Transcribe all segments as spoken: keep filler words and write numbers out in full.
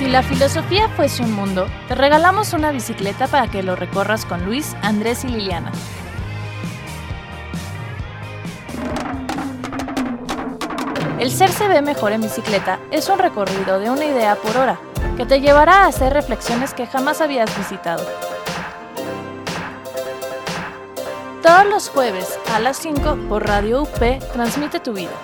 Si la filosofía fuese un mundo, te regalamos una bicicleta para que lo recorras con Luis, Andrés y Liliana. El ser se ve mejor en bicicleta es un recorrido de una idea por hora, que te llevará a hacer reflexiones que jamás habías visitado. Todos los jueves a las cinco por Radio U P transmite tu vida.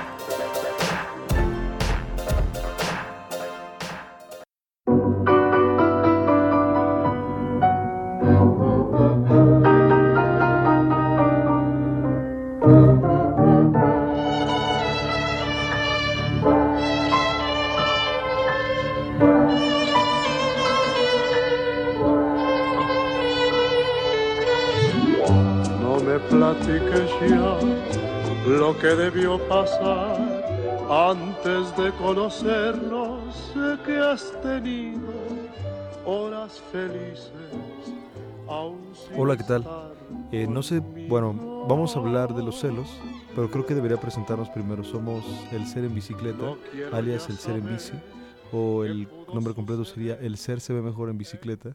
Platiques ya lo que debió pasar antes de conocernos, sé que has tenido horas felices. Hola, ¿qué tal? Eh, no sé, bueno, vamos a hablar de los celos, pero creo que debería presentarnos primero. Somos el Ser en Bicicleta, alias el Ser en Bici, o el nombre completo sería El Ser se ve mejor en bicicleta.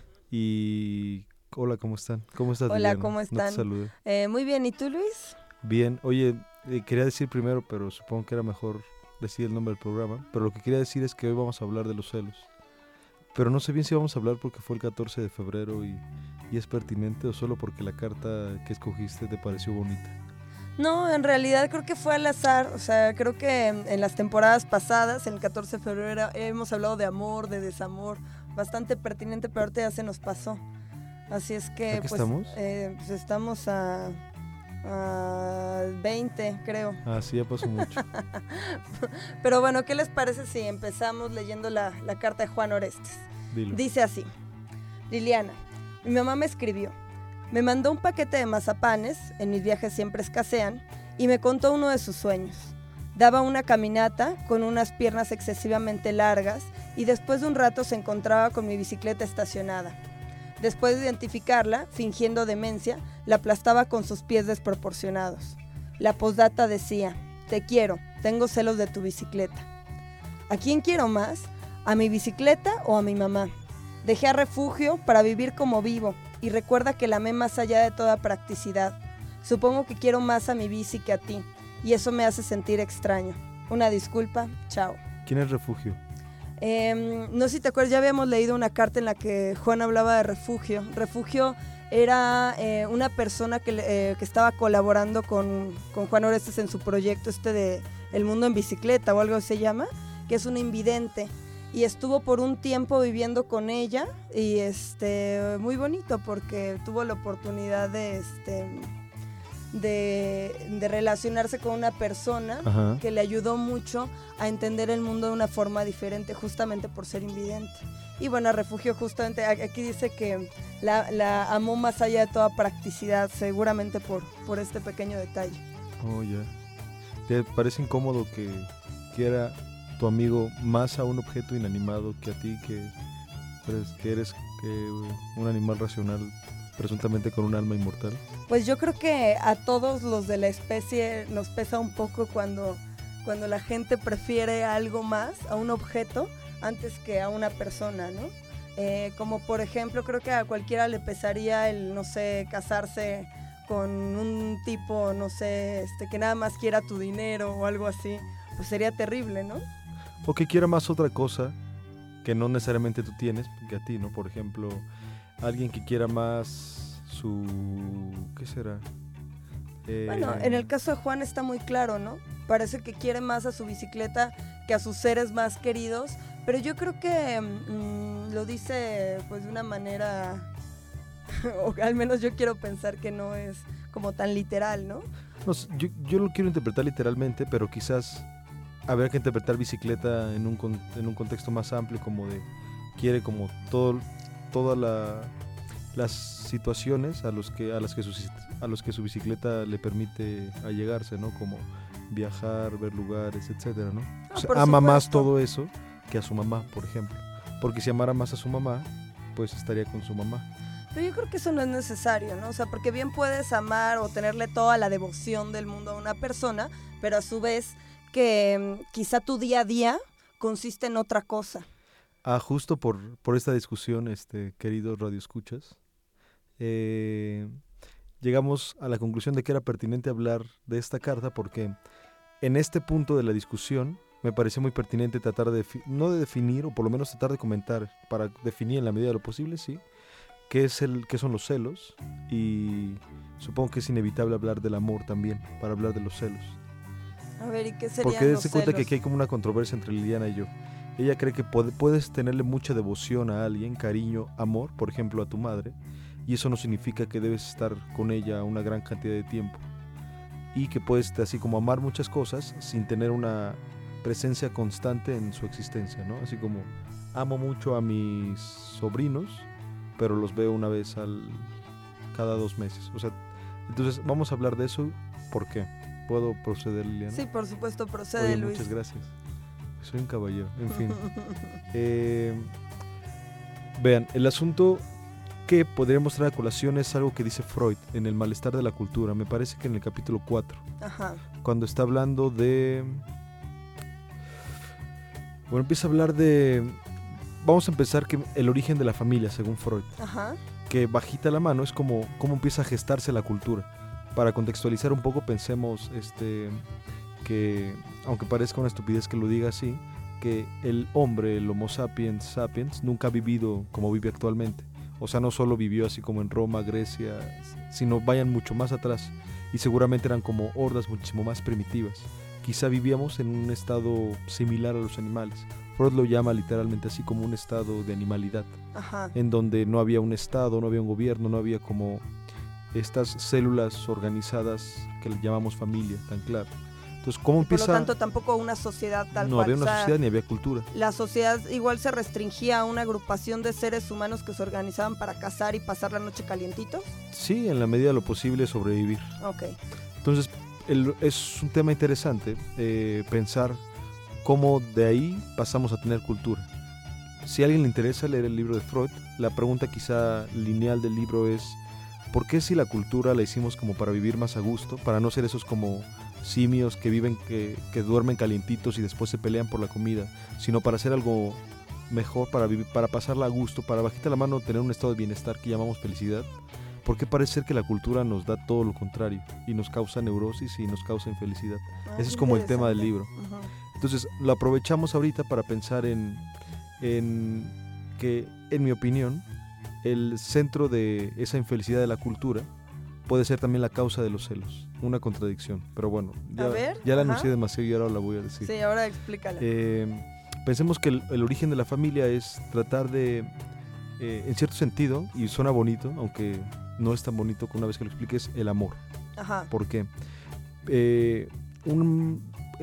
Y hola, ¿cómo están? ¿Cómo estás, Hola, Liliana? ¿cómo están? No te saludé. Eh, muy bien, ¿y tú, Luis? Bien, oye, eh, quería decir primero, pero supongo que era mejor decir el nombre del programa, pero lo que quería decir es que hoy vamos a hablar de los celos. Pero no sé bien si vamos a hablar porque fue el catorce de febrero y, y es pertinente, o solo porque la carta que escogiste te pareció bonita. No, en realidad creo que fue al azar, o sea, creo que en las temporadas pasadas, en el catorce de febrero, hemos hablado de amor, de desamor, bastante pertinente, pero ahorita ya se nos pasó. Así es que, ¿A qué pues, estamos? Eh, pues estamos a, a veinte, creo. Ah, sí, ya pasó mucho. Pero bueno, ¿qué les parece si empezamos leyendo la, la carta de Juan Orestes? Dilo. Dice así: Liliana, mi mamá me escribió, me mandó un paquete de mazapanes, en mis viajes siempre escasean, y me contó uno de sus sueños. Daba una caminata con unas piernas excesivamente largas y después de un rato se encontraba con mi bicicleta estacionada. Después de identificarla, fingiendo demencia, la aplastaba con sus pies desproporcionados. La postdata decía: te quiero, tengo celos de tu bicicleta. ¿A quién quiero más? ¿A mi bicicleta o a mi mamá? Dejé a Refugio para vivir como vivo y recuerda que la amé más allá de toda practicidad. Supongo que quiero más a mi bici que a ti y eso me hace sentir extraño. Una disculpa, chao. ¿Quién es Refugio? Eh, no sé si te acuerdas, ya habíamos leído una carta en la que Juan hablaba de Refugio. Refugio era eh, una persona que, eh, que estaba colaborando con, con Juan Orestes en su proyecto este de El Mundo en Bicicleta o algo se llama, que es una invidente. Y estuvo por un tiempo viviendo con ella y este muy bonito porque tuvo la oportunidad de... este De, de relacionarse con una persona Ajá. que le ayudó mucho a entender el mundo de una forma diferente, justamente por ser invidente. Y bueno, Refugio justamente, aquí dice que la, la amó más allá de toda practicidad, seguramente por, por este pequeño detalle. Oh, ya. ¿Te parece incómodo que quiera tu amigo más a un objeto inanimado que a ti, que, pues, que eres que, un animal racional presuntamente con un alma inmortal? Pues yo creo que a todos los de la especie nos pesa un poco cuando, cuando la gente prefiere algo más, a un objeto, antes que a una persona, ¿no? Eh, como por ejemplo, creo que a cualquiera le pesaría el, no sé, casarse con un tipo, no sé, este, que nada más quiera tu dinero o algo así, pues sería terrible, ¿no? O que quiera más otra cosa que no necesariamente tú tienes, que a ti, ¿no? Por ejemplo, alguien que quiera más su... ¿qué será? Eh... Bueno, en el caso de Juan está muy claro, ¿no? Parece que quiere más a su bicicleta que a sus seres más queridos, pero yo creo que mmm, lo dice pues de una manera, o al menos yo quiero pensar que no es como tan literal, ¿no? No, yo, yo lo quiero interpretar literalmente, pero quizás habría que interpretar bicicleta en un, en un contexto más amplio, como de quiere como todo, toda la... las situaciones a los que a las que su a los que su bicicleta le permite allegarse, ¿no? Como viajar, ver lugares, etcétera, ¿no? Ah, O sea, ama supuesto. Más todo eso que a su mamá, por ejemplo. Porque si amara más a su mamá, pues estaría con su mamá. Pero yo creo que eso no es necesario, ¿no? O sea, porque bien puedes amar o tenerle toda la devoción del mundo a una persona, pero a su vez que quizá tu día a día consiste en otra cosa. Ah, justo por, por esta discusión, este, queridos radioescuchas, eh, llegamos a la conclusión de que era pertinente hablar de esta carta porque en este punto de la discusión me pareció muy pertinente tratar de, defi- no de definir, o por lo menos tratar de comentar, para definir en la medida de lo posible, sí, qué, es el, qué son los celos, y supongo que es inevitable hablar del amor también, para hablar de los celos. A ver, ¿y qué serían Porque los se cuenta celos? que aquí hay como una controversia entre Liliana y yo. Ella cree que puede- puedes tenerle mucha devoción a alguien, cariño, amor, por ejemplo a tu madre, y eso no significa que debes estar con ella una gran cantidad de tiempo. Y que puedes así como amar muchas cosas sin tener una presencia constante en su existencia, ¿no? Así como amo mucho a mis sobrinos, pero los veo una vez al cada dos meses. O sea, entonces vamos a hablar de eso. ¿Por qué? ¿Puedo proceder, Liliana? Sí, por supuesto, procede, Oye, Luis. muchas gracias. Soy un caballero, en fin. Eh, vean, el asunto que podríamos traer a colación es algo que dice Freud en El malestar de la cultura. Me parece que en el capítulo cuatro, Ajá. cuando está hablando de... Bueno, empieza a hablar de... Vamos a empezar que el origen de la familia, según Freud. Ajá. Que bajita la mano es como cómo empieza a gestarse la cultura. Para contextualizar un poco, pensemos este, que, aunque parezca una estupidez que lo diga así, que el hombre, el Homo sapiens sapiens, nunca ha vivido como vive actualmente. O sea, no solo vivió así como en Roma, Grecia, sino vayan mucho más atrás. Y seguramente eran como hordas muchísimo más primitivas. Quizá vivíamos en un estado similar a los animales. Freud lo llama literalmente así como un estado de animalidad, Ajá. en donde no había un estado, no había un gobierno, no había como estas células organizadas que le llamamos familia, tan claro. Entonces, ¿cómo Por empieza? lo tanto, tampoco una sociedad tal no cual. había una o sea, sociedad ni había cultura. La sociedad igual se restringía a una agrupación de seres humanos que se organizaban para cazar y pasar la noche calientitos. Sí, en la medida de lo posible sobrevivir. Ok. Entonces, el- es un tema interesante eh, pensar cómo de ahí pasamos a tener cultura. Si a alguien le interesa leer el libro de Freud, la pregunta quizá lineal del libro es ¿por qué si la cultura la hicimos como para vivir más a gusto, para no ser esos como simios que viven, que, que duermen calientitos y después se pelean por la comida, sino para hacer algo mejor, para vivir, para pasarla a gusto, para bajita la mano tener un estado de bienestar que llamamos felicidad? ¿Por qué parece ser que la cultura nos da todo lo contrario y nos causa neurosis y nos causa infelicidad? Ah, Ese es qué como el tema del interesante. libro. Ujú. Entonces lo aprovechamos ahorita para pensar en, en que, en mi opinión, el centro de esa infelicidad de la cultura puede ser también la causa de los celos. Una contradicción, pero bueno, ya, A ver, ya la ajá. anuncié demasiado y ahora la voy a decir. Sí, ahora explícala. Eh, pensemos que el, el origen de la familia es tratar de, eh, en cierto sentido, y suena bonito, aunque no es tan bonito que una vez que lo expliques, el amor. Ajá. ¿Por qué? Eh, un,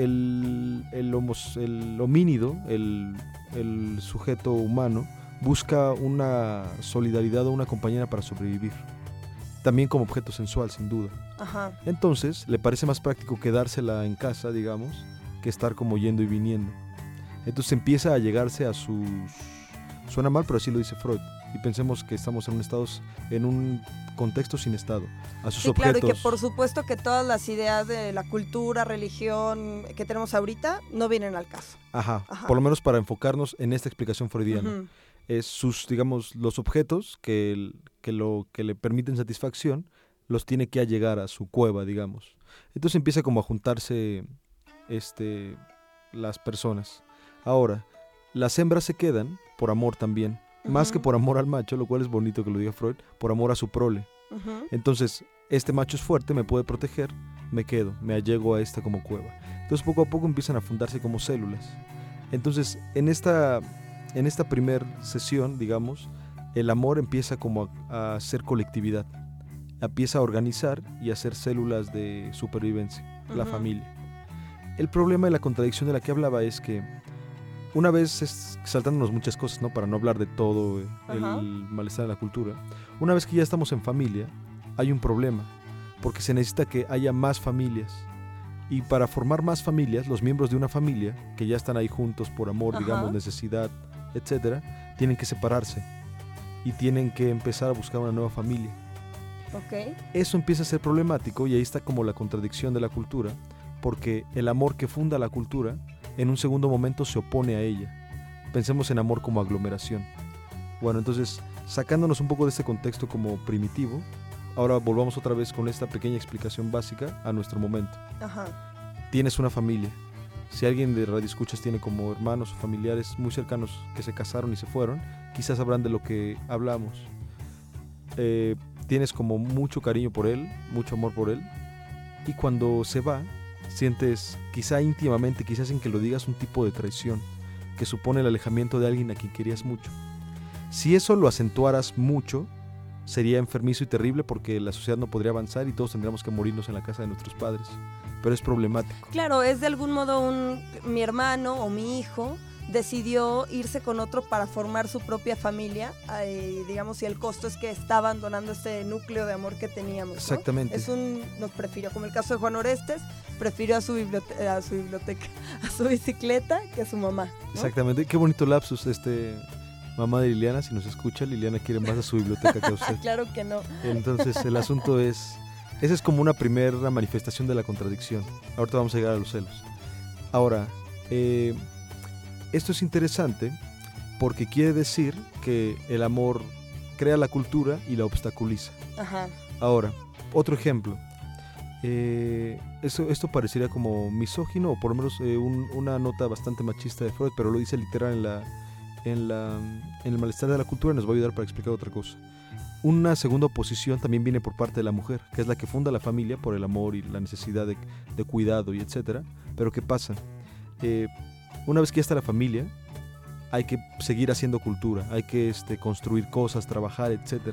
el, el, homos- el homínido, el, el sujeto humano, busca una solidaridad o una compañera para sobrevivir. También como objeto sensual, sin duda. Ajá. Entonces, le parece más práctico quedársela en casa, digamos, que estar como yendo y viniendo. Entonces empieza a llegarse a sus... Suena mal, pero así lo dice Freud. Y pensemos que estamos en un estado, en un contexto sin estado. A sus Sí, objetos... claro, y que por supuesto que todas las ideas de la cultura, religión que tenemos ahorita no vienen al caso. Ajá, Ajá. por lo menos para enfocarnos en esta explicación freudiana. Ujú. Es sus, digamos, los objetos que, el- que, lo, que le permiten satisfacción, los tiene que allegar a su cueva, digamos. Entonces empieza como a juntarse este, las personas. Ahora, las hembras se quedan por amor también, más Ujú. que por amor al macho, lo cual es bonito que lo diga Freud, por amor a su prole. Ujú. Entonces, este macho es fuerte, me puede proteger, me quedo, me allego a esta como cueva. Entonces, poco a poco empiezan a fundarse como células. Entonces, en esta, en esta primer sesión, digamos, el amor empieza como a, a ser colectividad. Empieza a organizar y a hacer células de supervivencia, la Ujú. familia. El problema y la contradicción de la que hablaba es que una vez, es, saltándonos muchas cosas, ¿no? Para no hablar de todo eh, el Ajá. malestar de la cultura, una vez que ya estamos en familia, hay un problema, porque se necesita que haya más familias. Y para formar más familias, los miembros de una familia, que ya están ahí juntos por amor, Ajá. digamos, necesidad, etcétera, tienen que separarse y tienen que empezar a buscar una nueva familia. Ok. Eso empieza a ser problemático y ahí está como la contradicción de la cultura, porque el amor que funda la cultura en un segundo momento se opone a ella, pensemos en amor como aglomeración. Bueno, entonces, sacándonos un poco de este contexto como primitivo, ahora volvamos otra vez con esta pequeña explicación básica a nuestro momento. Ajá. Tienes una familia. Si alguien de Radio Escuchas tiene como hermanos o familiares muy cercanos que se casaron y se fueron, quizás sabrán de lo que hablamos. Eh, tienes como mucho cariño por él, mucho amor por él, y cuando se va, sientes quizá íntimamente, quizás sin que lo digas, un tipo de traición que supone el alejamiento de alguien a quien querías mucho. Si eso lo acentuaras mucho, sería enfermizo y terrible porque la sociedad no podría avanzar y todos tendríamos que morirnos en la casa de nuestros padres. Pero es problemático. Claro, es de algún modo un, mi hermano o mi hijo decidió irse con otro para formar su propia familia, eh, digamos, y el costo es que está abandonando este núcleo de amor que teníamos, ¿no? Exactamente. Es un, nos prefirió, como el caso de Juan Orestes, prefirió a su, bibliote- a su biblioteca, a su bicicleta que a su mamá, ¿no? Exactamente. Qué bonito lapsus, este, mamá de Liliana, si nos escucha, Liliana quiere más a su biblioteca que a usted. Claro que no. Entonces el asunto es, esa es como una primera manifestación de la contradicción. Ahorita vamos a llegar a los celos. Ahora, eh, esto es interesante porque quiere decir que el amor crea la cultura y la obstaculiza. Ajá. Ahora, otro ejemplo. Eh, esto, esto parecería como misógino o por lo menos eh, un, una nota bastante machista de Freud, pero lo dice literal en, la, en, la, en el malestar de la cultura y nos va a ayudar para explicar otra cosa. Una segunda oposición también viene por parte de la mujer, que es la que funda la familia por el amor y la necesidad de, de cuidado y etcétera. Pero ¿qué pasa? Eh, una vez que ya está la familia, hay que seguir haciendo cultura, hay que este, construir cosas, trabajar, etcétera.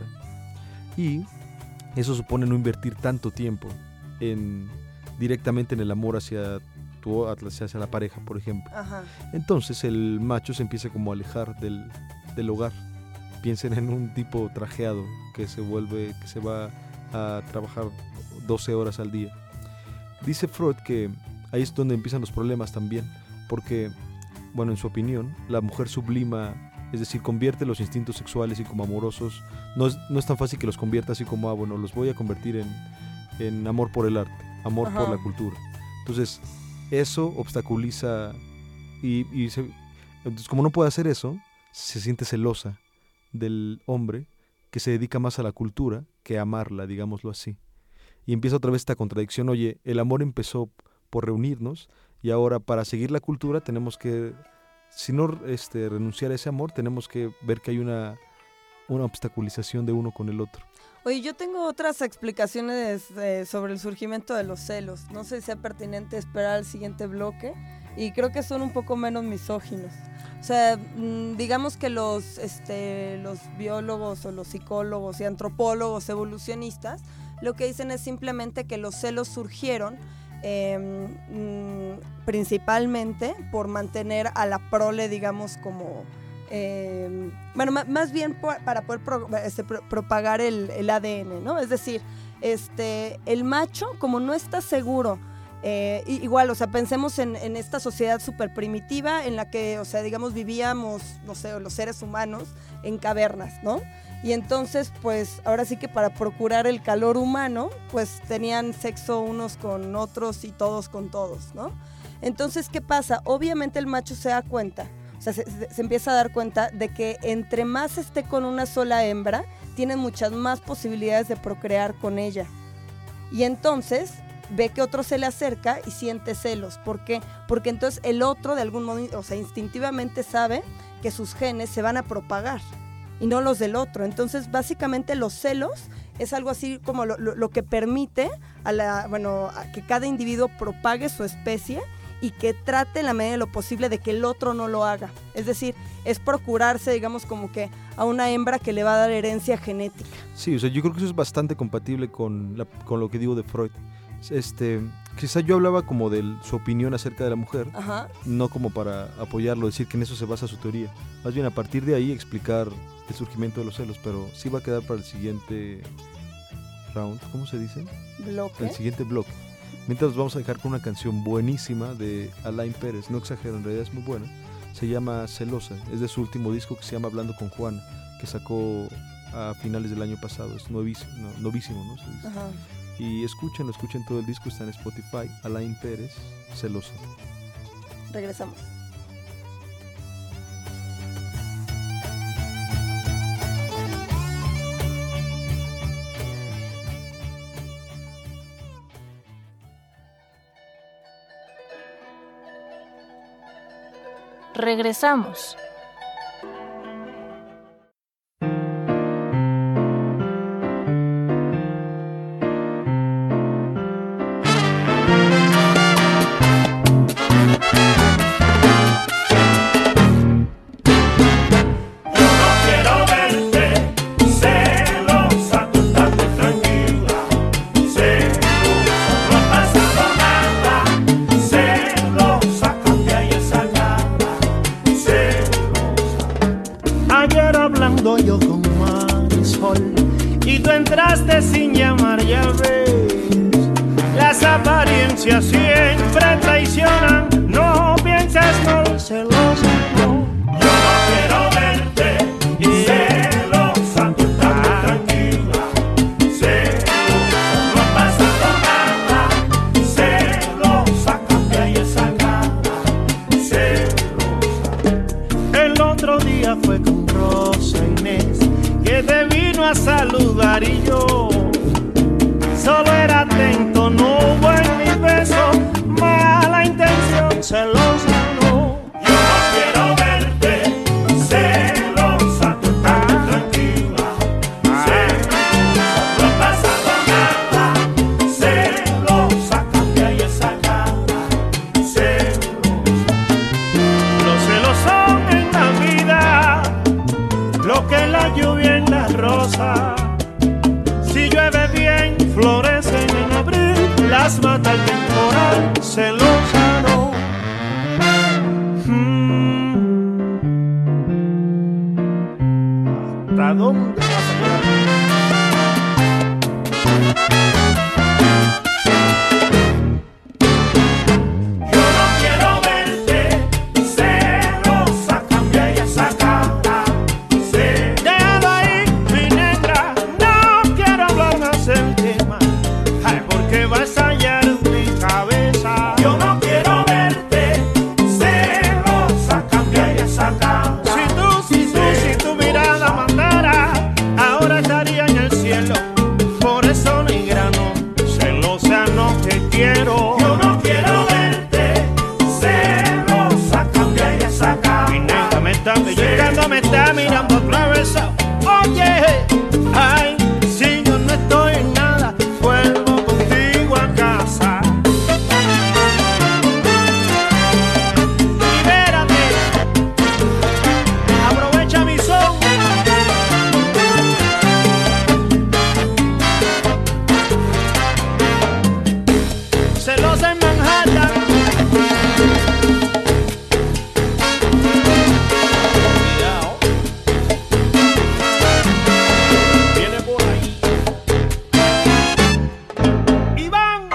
Y eso supone no invertir tanto tiempo en, directamente en el amor hacia, tu, hacia la pareja, por ejemplo. Ajá. Entonces el macho se empieza como a alejar del, del hogar. Piensen en un tipo trajeado que se vuelve, que se va a trabajar doce horas al día. Dice Freud que ahí es donde empiezan los problemas también, porque, bueno, en su opinión, la mujer sublima, es decir, convierte los instintos sexuales y como amorosos, no es, no es tan fácil que los convierta así como, ah, bueno, los voy a convertir en, en amor por el arte, amor Ajá. por la cultura. Entonces, eso obstaculiza y, y se, entonces, como no puede hacer eso, se siente celosa del hombre que se dedica más a la cultura que a amarla, digámoslo así. Y empieza otra vez esta contradicción, oye, el amor empezó por reunirnos y ahora para seguir la cultura tenemos que, si no este, renunciar a ese amor, tenemos que ver que hay una, una obstaculización de uno con el otro. Oye, yo tengo otras explicaciones eh, sobre el surgimiento de los celos. No sé si sea pertinente esperar al siguiente bloque y creo que son un poco menos misóginos. O sea, mmm, digamos que los, este, los biólogos o los psicólogos y antropólogos evolucionistas lo que dicen es simplemente que los celos surgieron eh, mmm, principalmente por mantener a la prole, digamos, como... Eh, bueno, m- más bien por, para poder pro, este, pro, propagar el, el A D N, ¿no? Es decir, este, el macho, como no está seguro, eh, igual, o sea, pensemos en, en esta sociedad súper primitiva en la que, o sea, digamos, vivíamos, no sé, los seres humanos en cavernas, ¿no? Y entonces, pues, ahora sí que para procurar el calor humano, pues tenían sexo unos con otros y todos con todos, ¿no? Entonces, ¿qué pasa? Obviamente el macho se da cuenta. O sea, se, se empieza a dar cuenta de que entre más esté con una sola hembra, tiene muchas más posibilidades de procrear con ella. Y entonces ve que otro se le acerca y siente celos. ¿Por qué? Porque entonces el otro de algún modo, o sea, instintivamente sabe que sus genes se van a propagar y no los del otro. Entonces, básicamente los celos es algo así como lo, lo, lo que permite a la, bueno, a que cada individuo propague su especie y que trate en la medida de lo posible de que el otro no lo haga. Es decir, es procurarse, digamos, como que a una hembra que le va a dar herencia genética. Sí, o sea, yo creo que eso es bastante compatible con, la, con lo que digo de Freud. Este, quizá yo hablaba como de su opinión acerca de la mujer, Ajá. no como para apoyarlo, decir que en eso se basa su teoría. Más bien a partir de ahí explicar el surgimiento de los celos, pero sí va a quedar para el siguiente round, ¿cómo se dice? Bloque. El siguiente bloque. Mientras nos vamos a dejar con una canción buenísima de Alain Pérez, no exagero, en realidad es muy buena. Se llama Celosa, es de su último disco que se llama Hablando con Juana, que sacó a finales del año pasado, es novísimo, no, novísimo, ¿no? Se dice. Ajá. Y escúchenlo, escuchen todo el disco, está en Spotify, Alain Pérez, Celosa. Regresamos. Regresamos. Yo con Marisol y tú entraste sin llamar, ya ves. Las apariencias siempre traicionan. No pienses no, celosa, no. Yo no quiero verte celosa, tú estás muy tranquila. Celosa, no ha pasado nada. Celosa, cambia y esa cara. Celosa. El otro día fue con Rosa Inés que te vino a saludar y yo solo era atento, no hubo en mi beso mala intención, celosa no. Yo no quiero verte celosa, tú estás muy tranquila. Celosa, no ha pasado nada. Celosa, cambia y esa cara. Celosa. Los celos son en la vida lo que la lluvia en la rosa. Si llueve bien, florecen en abril, las mata el temporal, celosa no. Mm. ¿Hasta dónde vas a llegar? Yo no quiero verte celosa, cambia y esa cara. Déjalo ahí, mi negra, no quiero hablar más del tema. Ay, porque vas a hallar mi cabeza. Yo no quiero verte celosa, cambia y esa cara. Si tú, si tú, si tu mirada mandara, ahora estaría en el cielo. Por eso, negra, no, celosa no te quiero. Yo no quiero verte celosa, cambia y esa cara. Mi negra me está pellizcando, me está mirando atravesado. Oye, ay, si yo no estoy en nada, vuelvo contigo a casa. Libérate, aprovecha mi son. Celosa en Manhattan. Cuidado. Viene por ahí. Iván.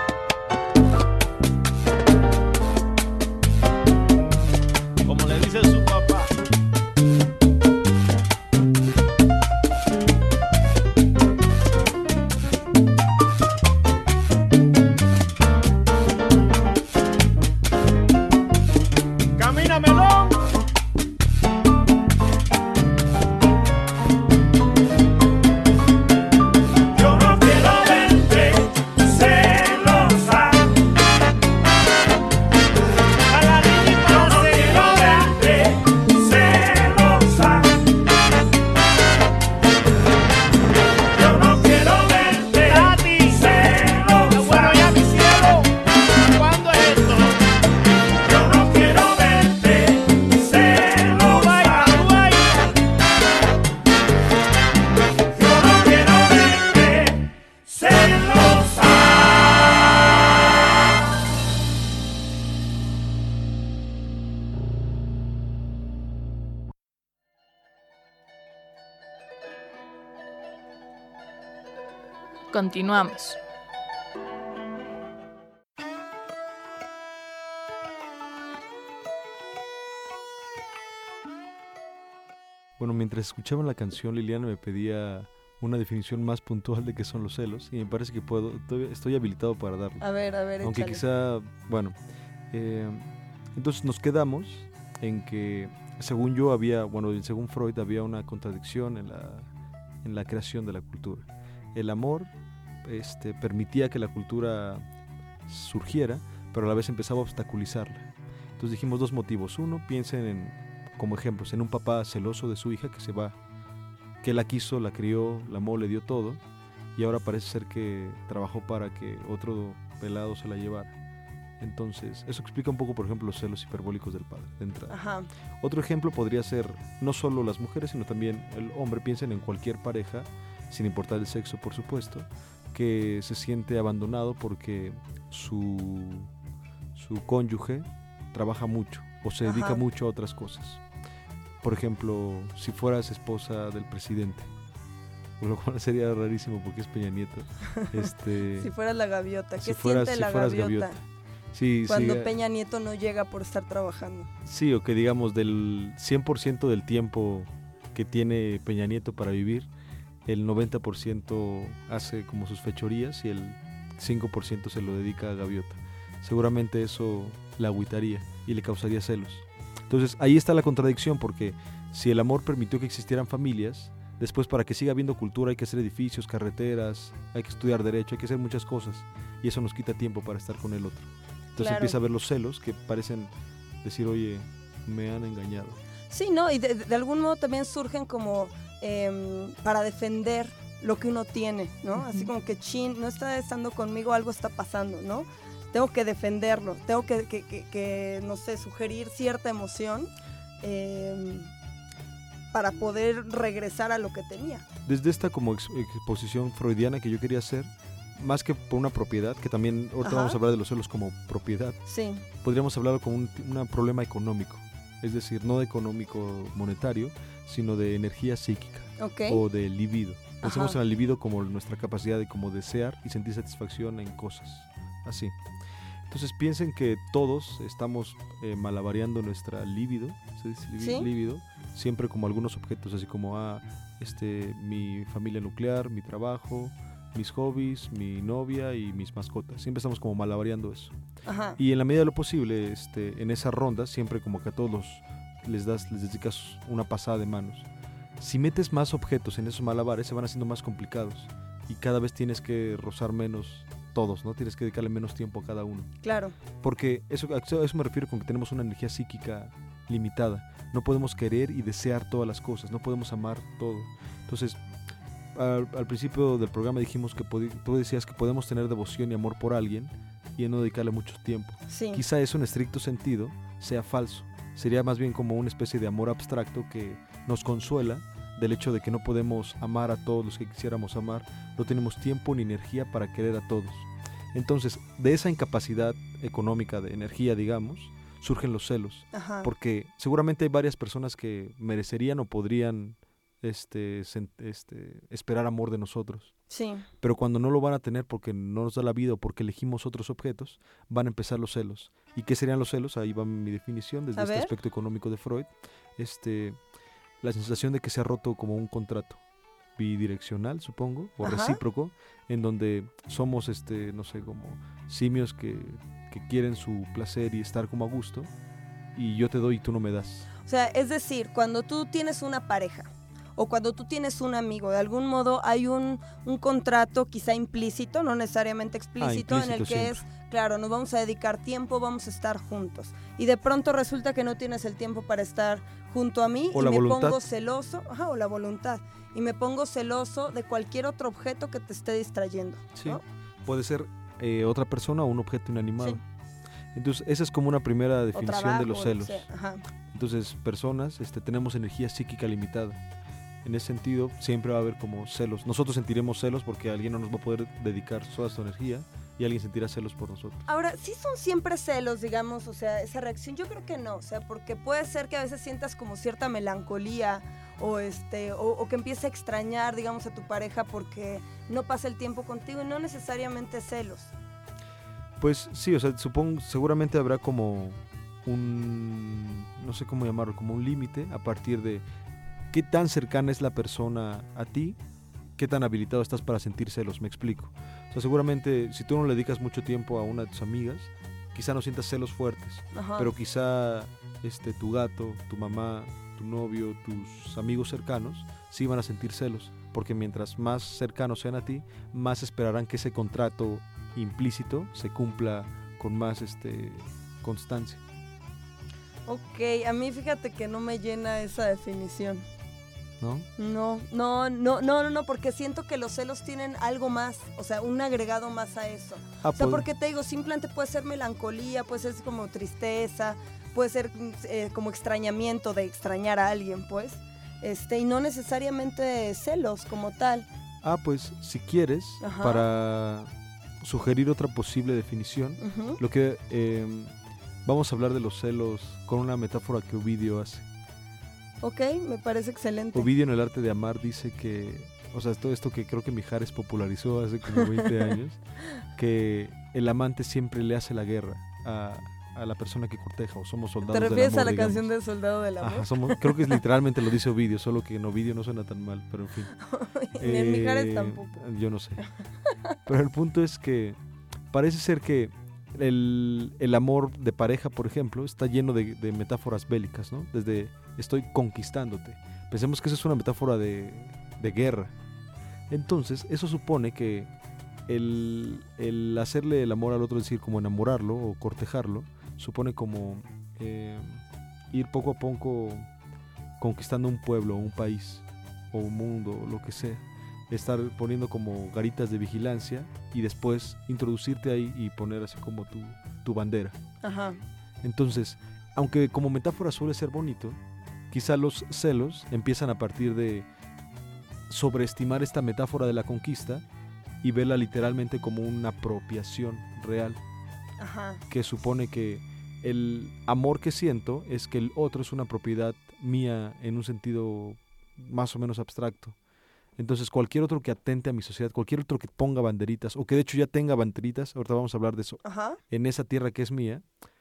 Como le dice su papá. Camina, melón. Yo no quiero verte celosa. A la niña y Yo para no la quiero señora. verte celosa. Yo no quiero verte Tati. celosa. Bueno, ya mi cielo. ¿Cuándo es esto? Yo no quiero verte Dubái, celosa. a Dubái. Yo no quiero verte celosa. Continuamos. Bueno, mientras escuchaba la canción, Liliana me pedía una definición más puntual de qué son los celos y me parece que puedo, estoy, estoy habilitado para darlo. A ver, a ver, Aunque échale. quizá, bueno, eh, entonces nos quedamos en que, según yo había, bueno, según Freud había una contradicción en la, en la creación de la cultura. El amor este, permitía que la cultura surgiera, pero a la vez empezaba a obstaculizarla. Entonces Entonces dijimos dos motivos. Uno, piensen en, como ejemplos, en un papá celoso de su hija que se va, que la quiso, la crió, la amó, le dio todo, y ahora parece ser que trabajó para que otro pelado se la llevara. Entonces, eso explica un poco, por ejemplo, los celos hiperbólicos del padre, de entrada. Ajá. Otro ejemplo podría ser no solo las mujeres, sino también el hombre. Piensen en cualquier pareja, sin importar el sexo, por supuesto, que se siente abandonado porque su, su cónyuge trabaja mucho o se dedica Ajá. mucho a otras cosas. Por ejemplo, si fueras esposa del presidente, lo cual sería rarísimo porque es Peña Nieto. Este, Si fueras la gaviota, ¿qué si fueras- siente si la fueras gaviota, gaviota. sí, cuando sí, Peña Nieto no llega por estar trabajando? Sí, o que digamos del cien por ciento del tiempo que tiene Peña Nieto para vivir, el noventa por ciento hace como sus fechorías y el cinco por ciento se lo dedica a Gaviota. Seguramente eso la agüitaría y le causaría celos. Entonces ahí está la contradicción, porque si el amor permitió que existieran familias, después para que siga habiendo cultura hay que hacer edificios, carreteras, hay que estudiar derecho, hay que hacer muchas cosas, y eso nos quita tiempo para estar con el otro. Entonces Claro. empieza a ver los celos que parecen decir, oye, me han engañado. Sí, ¿no? Y de, de algún modo también surgen como em, para defender lo que uno tiene, ¿no? Así como que, chin, no está estando conmigo, algo está pasando, ¿no? Tengo que defenderlo, tengo que, que, que, que, no sé, sugerir cierta emoción em, para poder regresar a lo que tenía. Desde esta como ex- exposición freudiana que yo quería hacer, más que por una propiedad, que también ahorita Ajá. vamos a hablar de los celos como propiedad, Sí, podríamos hablarlo como un, un problema económico, es decir, no de económico monetario, sino de energía psíquica ok. o de libido. Pensemos Ajá. en el libido como nuestra capacidad de como desear y sentir satisfacción en cosas, así. Entonces piensen que todos estamos eh, malabareando nuestra libido, ¿se dice libi- Sí. libido? Siempre como algunos objetos, así como ah, este, mi familia nuclear, mi trabajo, mis hobbies, mi novia y mis mascotas. Siempre estamos como malabareando eso. Ajá. Y en la medida de lo posible, este, en esa ronda, siempre como que a todos los, les das, les dedicas una pasada de manos. Si metes más objetos en esos malabares, se van haciendo más complicados y cada vez tienes que rozar menos todos, ¿no? Tienes que dedicarle menos tiempo a cada uno. Claro. Porque eso, a eso me refiero con que tenemos una energía psíquica limitada. No podemos querer y desear todas las cosas, no podemos amar todo. Entonces, al, al principio del programa dijimos que podi- tú decías que podemos tener devoción y amor por alguien y no dedicarle mucho tiempo. Sí. Quizá eso en estricto sentido sea falso. Sería más bien como una especie de amor abstracto que nos consuela del hecho de que no podemos amar a todos los que quisiéramos amar, no tenemos tiempo ni energía para querer a todos. Entonces, de esa incapacidad económica de energía, digamos, surgen los celos, Ajá. porque seguramente hay varias personas que merecerían o podrían este, sen- este, esperar amor de nosotros, Sí. pero cuando no lo van a tener porque no nos da la vida o porque elegimos otros objetos, van a empezar los celos. ¿Y qué serían los celos? Ahí va mi definición desde A este ver. aspecto económico de Freud. Este, la sensación de que se ha roto como un contrato bidireccional, supongo, o Ajá. recíproco, en donde somos, este, no sé, como simios que, que quieren su placer y estar como a gusto, y yo te doy y tú no me das. O sea, es decir, cuando tú tienes una pareja o cuando tú tienes un amigo, de algún modo hay un, un contrato quizá implícito, no necesariamente explícito, en el implícito que es, claro, nos vamos a dedicar tiempo, vamos a estar juntos. Y de pronto resulta que no tienes el tiempo para estar junto a mí O y la me voluntad. pongo celoso, ajá, o la voluntad, y me pongo celoso de cualquier otro objeto que te esté distrayendo. Sí, ¿no? puede ser eh, otra persona o un objeto inanimado. Sí. Entonces, esa es como una primera O definición trabajo, de los o celos. sea, ajá. Entonces, personas, este, tenemos energía psíquica limitada. En ese sentido, siempre va a haber como celos. Nosotros sentiremos celos porque alguien no nos va a poder dedicar toda su energía y alguien sentirá celos por nosotros. Ahora, ¿sí son siempre celos, digamos, o sea, esa reacción? Yo creo que no, o sea, porque puede ser que a veces sientas como cierta melancolía o este o, o que empiece a extrañar, digamos, a tu pareja porque no pasa el tiempo contigo y no necesariamente celos. Pues sí, o sea, supongo, seguramente habrá como un, no sé cómo llamarlo, como un límite a partir de qué tan cercana es la persona a ti, qué tan habilitado estás para sentir celos, me explico. O sea, seguramente si tú no le dedicas mucho tiempo a una de tus amigas, quizá no sientas celos fuertes, Ajá. pero quizá este, tu gato, tu mamá, tu novio, tus amigos cercanos, sí van a sentir celos, porque mientras más cercanos sean a ti, más esperarán que ese contrato implícito se cumpla con más este, constancia. Ok, a mí fíjate que no me llena esa definición. ¿No? No, no, no, no, no, no, porque siento que los celos tienen algo más, o sea, un agregado más a eso. Ah, O sea, pues, porque te digo, simplemente puede ser melancolía, puede ser como tristeza, puede ser eh, como extrañamiento de extrañar a alguien, pues. Este, y no necesariamente celos como tal. ah, pues si quieres, Ajá. para sugerir otra posible definición, Ujú. lo que eh, vamos a hablar de los celos con una metáfora que Ovidio hace. Ok, me parece excelente. Ovidio en el arte de amar dice que, o sea, todo esto que creo que Mijares popularizó hace como veinte años, que el amante siempre le hace la guerra a, a la persona que corteja, o somos soldados ¿Te del refieres amor, a la digamos. canción del Soldado del Amor? Ajá, somos, creo que es literalmente lo dice Ovidio, solo que en Ovidio no suena tan mal, pero en fin. Ni en Mijares Eh, tampoco. Yo no sé. Pero el punto es que parece ser que el, el amor de pareja, por ejemplo, está lleno de, de metáforas bélicas, ¿no? Desde estoy conquistándote. Pensemos que eso es una metáfora de, de guerra. Entonces, eso supone que el, el hacerle el amor al otro, es decir, como enamorarlo o cortejarlo, supone como eh, ir poco a poco conquistando un pueblo, un país, o un mundo, o lo que sea. Estar poniendo como garitas de vigilancia y después introducirte ahí y poner así como tu, tu bandera. Ajá. Entonces, aunque como metáfora suele ser bonito, quizá los celos empiezan a partir de sobreestimar esta metáfora de la conquista y verla literalmente como una apropiación real, Ajá. que supone que el amor que siento es que el otro es una propiedad mía en un sentido más o menos abstracto. Entonces cualquier otro que atente a mi sociedad, cualquier otro que ponga banderitas, o que de hecho ya tenga banderitas, ahorita vamos a hablar de eso, Ajá. en esa tierra que es mía,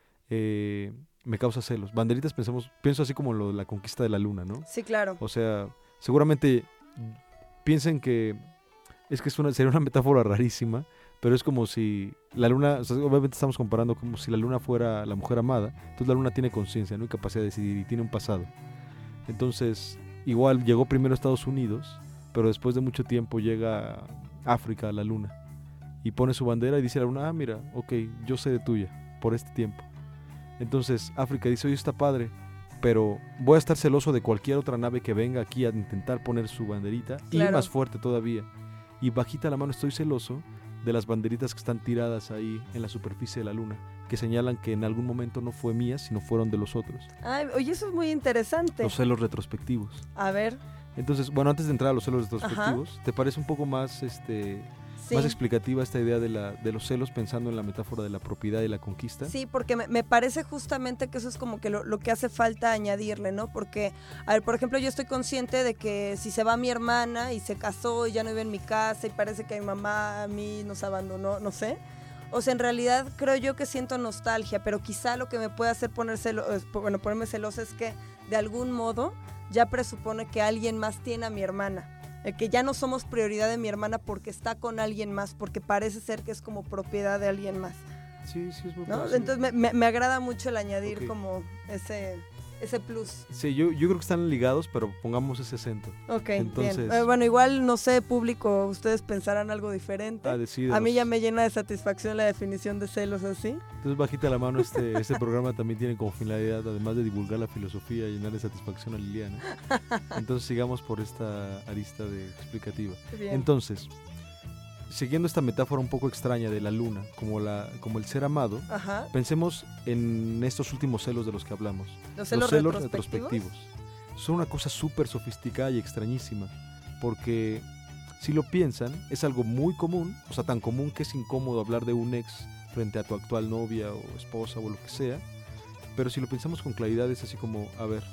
eh, me causa celos. Banderitas, pensemos, pienso así como lo de la conquista de la luna, ¿no? Sí, claro. O sea, seguramente piensen que es que es una, sería una metáfora rarísima, pero es como si la luna, o sea, obviamente estamos comparando como si la luna fuera la mujer amada, entonces la luna tiene conciencia, ¿no? Y capacidad de decidir y tiene un pasado. Entonces, igual llegó primero a Estados Unidos, pero después de mucho tiempo llega a África a la luna y pone su bandera y dice a la luna, ah, mira, ok, yo sé de tuya por este tiempo. Entonces África dice, oye, está padre, pero voy a estar celoso de cualquier otra nave que venga aquí a intentar poner su banderita, Claro. y más fuerte todavía. Y bajita la mano estoy celoso de las banderitas que están tiradas ahí en la superficie de la luna, que señalan que en algún momento no fue mía, sino fueron de los otros. Ay, oye, eso es muy interesante. Los celos retrospectivos. A ver, Entonces, bueno, antes de entrar a los celos retrospectivos, ¿te parece un poco más este sí. más explicativa esta idea de la de los celos pensando en la metáfora de la propiedad y la conquista? Sí, porque me, me parece justamente que eso es como que lo, lo que hace falta añadirle, ¿no? Porque, a ver, por ejemplo, yo estoy consciente de que si se va mi hermana y se casó y ya no vive en mi casa y parece que mi mamá a mí nos abandonó, no sé. O sea, en realidad creo yo que siento nostalgia, pero quizá lo que me puede hacer poner celo, bueno, ponerme celosa es que de algún modo ya presupone que alguien más tiene a mi hermana. Eh, que ya no somos prioridad de mi hermana porque está con alguien más, porque parece ser que es como propiedad de alguien más, Sí, sí, es muy ¿no? parecido. Entonces me, me, me agrada mucho el añadir Ok. como ese, ese plus. Sí, yo, yo creo que están ligados, pero pongamos ese acento. Ok, Entonces- bien. Eh, bueno, igual, no sé, público, ustedes pensarán algo diferente. Ah, decide A mí los- ya me llena de satisfacción la definición de celos así. Entonces, bajita la mano, este, este programa también tiene como finalidad, además de divulgar la filosofía y llenar de satisfacción a Liliana. Entonces, sigamos por esta arista de explicativa. Bien. Entonces, siguiendo esta metáfora un poco extraña de la luna, como, la, como el ser amado, Ajá. pensemos en estos últimos celos de los que hablamos. Los celos, retrospectivos. Son una cosa súper sofisticada y extrañísima, porque si lo piensan, es algo muy común, o sea, tan común que es incómodo hablar de un ex frente a tu actual novia o esposa o lo que sea, pero si lo pensamos con claridad es así como, a ver,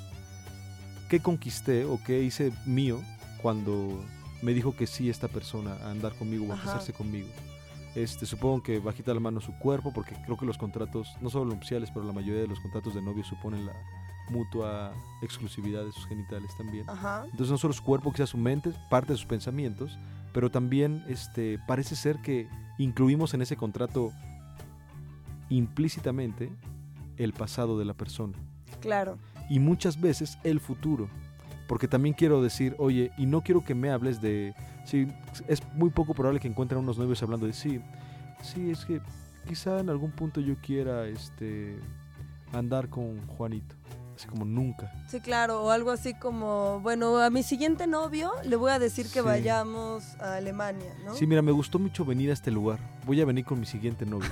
¿qué conquisté o qué hice mío cuando me dijo que sí esta persona a andar conmigo o a Ajá. casarse conmigo? Este, supongo que bajita la mano su cuerpo, porque creo que los contratos, no solo nupciales, pero la mayoría de los contratos de novio suponen la mutua exclusividad de sus genitales también. Ajá. Entonces no solo su cuerpo, quizás su mente, parte de sus pensamientos, pero también este, parece ser que incluimos en ese contrato implícitamente el pasado de la persona Claro. y muchas veces el futuro, porque también quiero decir, oye, y no quiero que me hables de, sí, es muy poco probable que encuentren unos novios hablando de sí, sí, es que quizá en algún punto yo quiera este, andar con Juanito. así como nunca. Sí, claro, o algo así como, bueno, a mi siguiente novio le voy a decir que Sí. vayamos a Alemania, ¿no? Sí, mira, me gustó mucho venir a este lugar. Voy a venir con mi siguiente novio.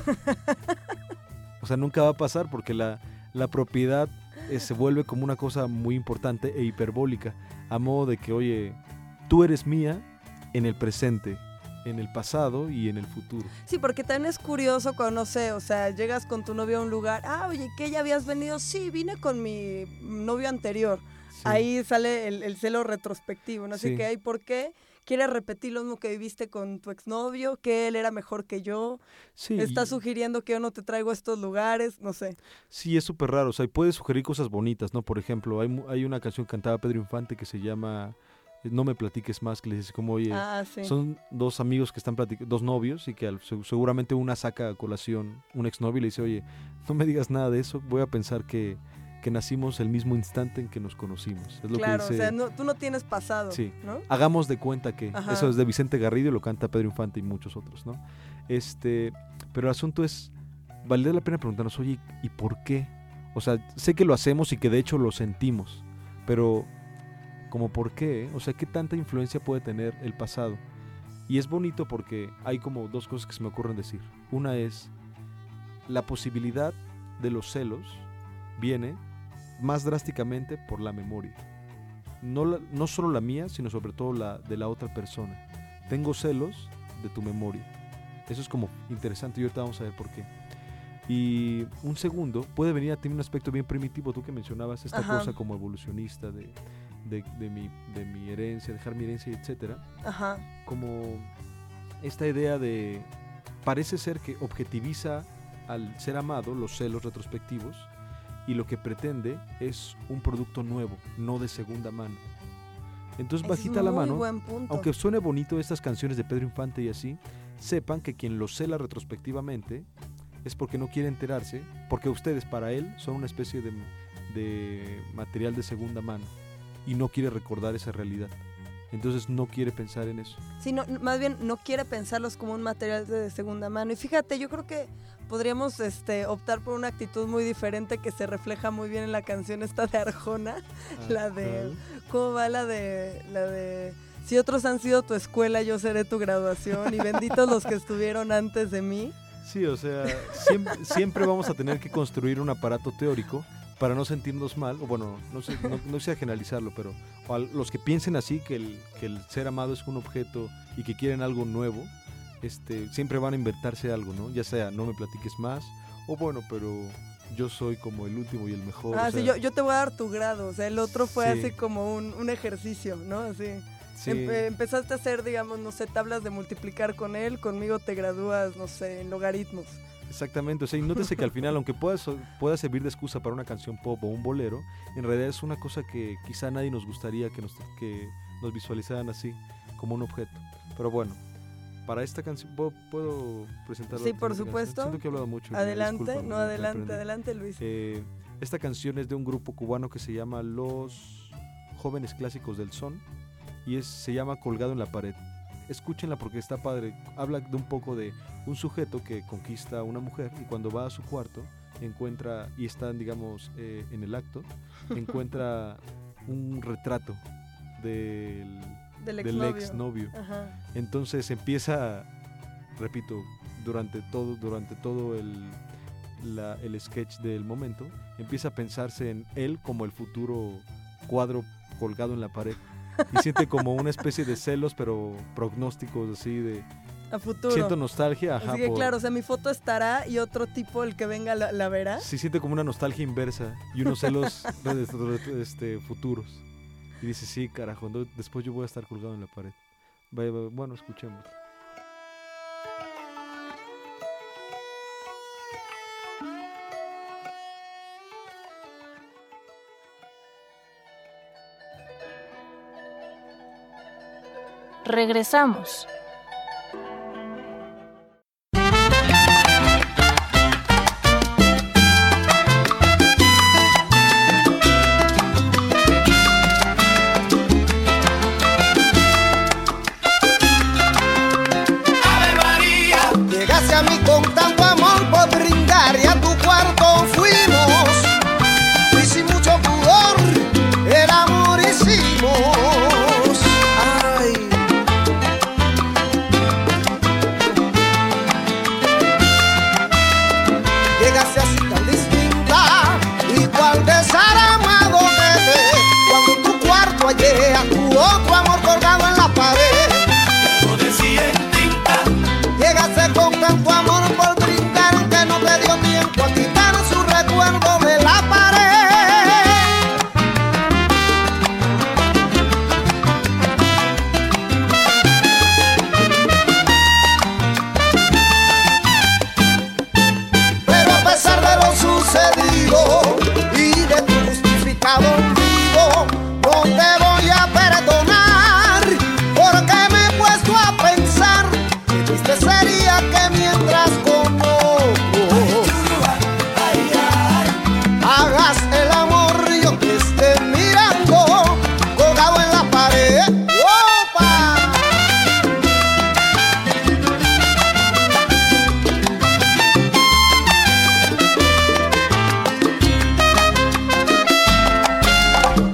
O sea, nunca va a pasar porque la, la propiedad eh, se vuelve como una cosa muy importante e hiperbólica. A modo de que, oye, tú eres mía en el presente, en el pasado y en el futuro. Sí, porque también es curioso cuando, no sé, o sea, llegas con tu novio a un lugar, ah, oye, ¿qué ya habías venido? Sí, vine con mi novio anterior. Sí. Ahí sale el, el celo retrospectivo, ¿no? Así Sí. que, ay, ¿por qué quieres repetir lo mismo que viviste con tu exnovio? Que él era mejor que yo. Sí, Está y- sugiriendo que yo no te traigo a estos lugares, no sé. Sí, es súper raro. O sea, y puede sugerir cosas bonitas, ¿no? Por ejemplo, hay, mu- hay una canción que cantaba Pedro Infante que se llama No me platiques más, que le dice como, oye, Ah, sí. son dos amigos que están platicando, dos novios, y que al- se- seguramente una saca a colación un exnovio y le dice, oye, no me digas nada de eso, voy a pensar que, que nacimos el mismo instante en que nos conocimos. Es lo Claro, que dice. o sea, no, tú no tienes pasado, Sí. ¿no? Hagamos de cuenta que. Ajá. Eso es de Vicente Garrido y lo canta Pedro Infante y muchos otros, ¿no? Este, pero el asunto es, valdría la pena preguntarnos, oye, ¿y por qué? O sea, sé que lo hacemos y que de hecho lo sentimos, pero ¿como por qué? O sea, ¿qué tanta influencia puede tener el pasado? Y es bonito porque hay como dos cosas que se me ocurren decir. Una es, la posibilidad de los celos viene más drásticamente por la memoria. No, la- no solo la mía, sino sobre todo la de la otra persona. Tengo celos de tu memoria. Eso es como interesante y ahorita vamos a ver por qué. Y un segundo, puede venir a tener un aspecto bien primitivo, tú que mencionabas esta Ajá. cosa como evolucionista de, de, de mi, de mi herencia, dejar mi herencia, etcétera. Ajá. Como esta idea de, parece ser que objetiviza al ser amado los celos retrospectivos y lo que pretende es un producto nuevo, no de segunda mano. Entonces, Ese es bajita la muy mano, buen punto. aunque suene bonito estas canciones de Pedro Infante y así, sepan que quien los cela retrospectivamente es porque no quiere enterarse, porque ustedes para él son una especie de, de material de segunda mano y no quiere recordar esa realidad. Entonces no quiere pensar en eso. Sí, no, más bien no quiere pensarlos como un material de segunda mano. Y fíjate, yo creo que podríamos este, optar por una actitud muy diferente que se refleja muy bien en la canción esta de Arjona. La de, ¿cómo va la de, la de, si otros han sido tu escuela, yo seré tu graduación y benditos los que estuvieron antes de mí? Sí, o sea, siempre, siempre vamos a tener que construir un aparato teórico para no sentirnos mal, o bueno, no sé, no, no sé generalizarlo, pero o a los que piensen así, que el, que el ser amado es un objeto y que quieren algo nuevo, este, siempre van a inventarse algo, ¿no? Ya sea, no me platiques más, o bueno, pero yo soy como el último y el mejor. Ah, o sea, sí, yo, yo te voy a dar tu grado. O sea, el otro fue Sí. así como un, un ejercicio, ¿no? Así. sí, Empe- empezaste a hacer, digamos, no sé, tablas de multiplicar con él, conmigo te gradúas, no sé, en logaritmos. exactamente, o sea, y nótese que al final, aunque pueda, so- pueda servir de excusa para una canción pop o un bolero, en realidad es una cosa que quizá nadie nos gustaría que nos, que nos visualizaran así, como un objeto. Pero bueno, para esta canción, ¿puedo, puedo presentarla? Sí, por esta canción? supuesto. Siento que he hablado mucho. y me Adelante, disculpan, no, me- me adelante, prendí. adelante, Luis. Eh, esta canción es de un grupo cubano que se llama Los Jóvenes Clásicos del Son y es, se llama Colgado en la Pared. Escúchenla porque está padre. Habla de un poco de un sujeto que conquista a una mujer y cuando va a su cuarto encuentra, y están digamos eh, en el acto, encuentra un retrato del, Del del exnovio. exnovio. Ajá. Entonces empieza, repito, durante todo, durante todo el, la- el sketch del momento, empieza a pensarse en él como el futuro cuadro colgado en la pared. Y siente como una especie de celos, pero prognósticos así de... A futuro. Siento nostalgia, ajá. Así que por- claro, o sea, mi foto estará y otro tipo, el que venga, la, la verá. Sí, siente como una nostalgia inversa y unos celos re- re- este, futuros. Y dice, sí, carajo, no- después yo voy a estar colgado en la pared. Vaya, vaya, bueno, escuchemos. Regresamos. Ave María, llegaste a mí con tanto amor por brindar y a tu cuarto fuimos. Y sin mucho pudor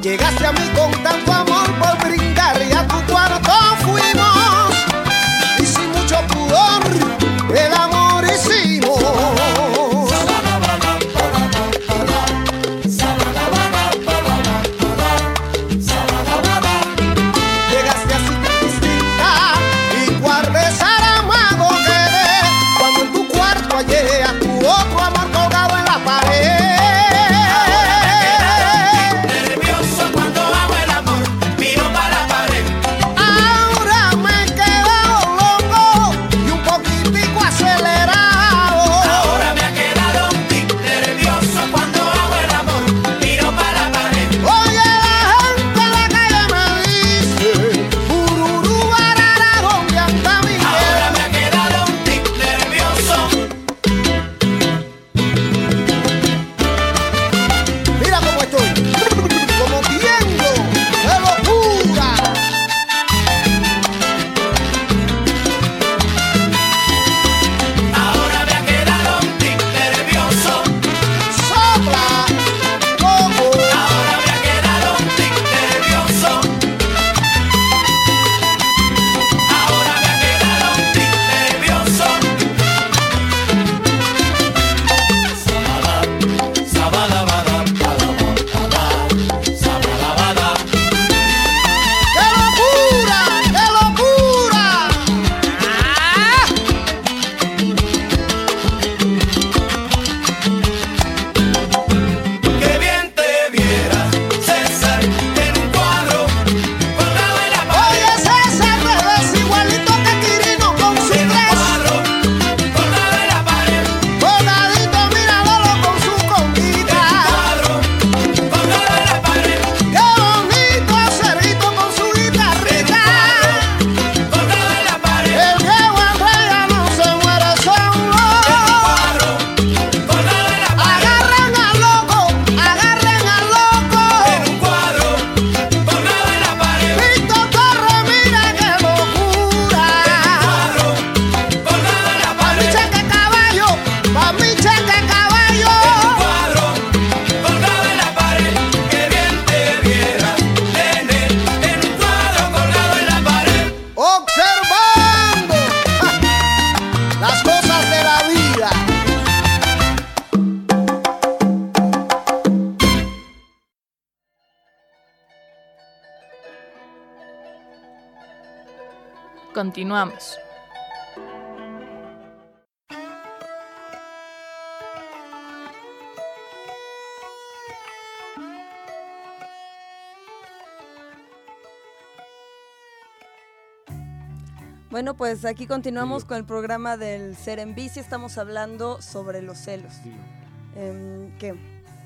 Llegaste a mí con tanto amor por brindar y a tu cuarto fuimos. Y sin mucho pudor el amor hicimos. Llegaste así tan distinta y cual besar amado querer, cuando en tu cuarto hallé a tu otro amor colgado en la pared. Continuamos. Bueno, pues aquí continuamos con el programa del Ser en Bici. Estamos hablando sobre los celos. Eh, ¿Qué?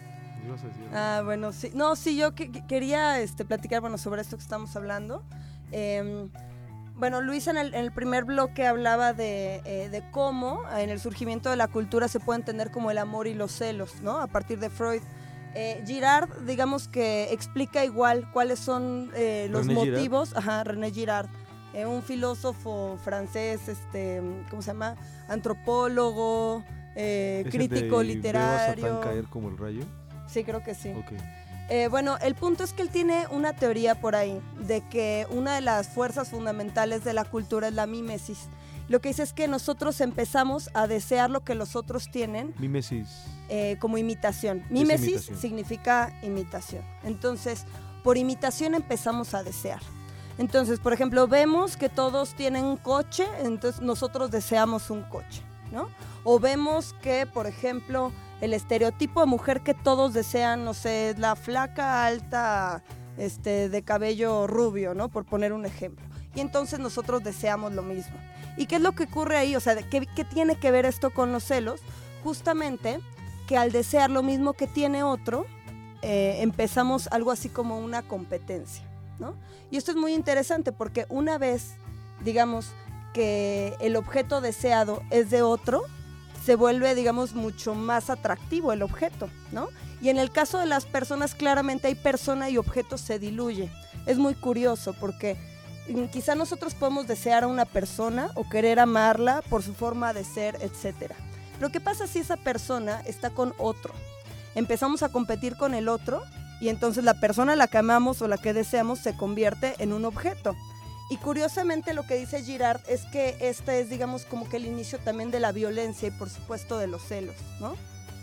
Ah, bueno, sí. No, sí, yo que, que quería este, platicar, bueno, sobre esto que estamos hablando. Eh, Bueno, Luisa en el, en el primer bloque hablaba de, eh, de cómo en el surgimiento de la cultura se puede entender como el amor y los celos, ¿no? A partir de Freud. Eh, Girard, digamos que explica igual cuáles son eh, los René motivos. Girard. Ajá, René Girard, eh, un filósofo francés, este, ¿cómo se llama? Antropólogo, eh, crítico literario. ¿Veo a Satán caer como el rayo? Sí, creo que sí. Okay. Eh, bueno, el punto es que él tiene una teoría por ahí, de que una de las fuerzas fundamentales de la cultura es la mímesis. Lo que dice es que nosotros empezamos a desear lo que los otros tienen. Mímesis. Eh, como imitación. Mímesis imitación? Significa imitación. Entonces, por imitación empezamos a desear. Entonces, por ejemplo, vemos que todos tienen un coche, entonces nosotros deseamos un coche, ¿no? O vemos que, por ejemplo, el estereotipo de mujer que todos desean, no sé, es la flaca, alta, este, de cabello rubio, ¿no? Por poner un ejemplo. Y entonces nosotros deseamos lo mismo. ¿Y qué es lo que ocurre ahí? O sea, ¿qué, qué tiene que ver esto con los celos? Justamente que al desear lo mismo que tiene otro, eh, empezamos algo así como una competencia, ¿no? Y esto es muy interesante porque una vez, digamos, que el objeto deseado es de otro, se vuelve, digamos, mucho más atractivo el objeto, ¿no? Y en el caso de las personas, claramente hay persona y objeto se diluye. Es muy curioso porque quizá nosotros podemos desear a una persona o querer amarla por su forma de ser, etcétera. Pero ¿qué pasa si esa persona está con otro? Empezamos a competir con el otro y entonces la persona a la que amamos o la que deseamos se convierte en un objeto. Y curiosamente lo que dice Girard es que este es, digamos, como que el inicio también de la violencia y por supuesto de los celos, ¿no?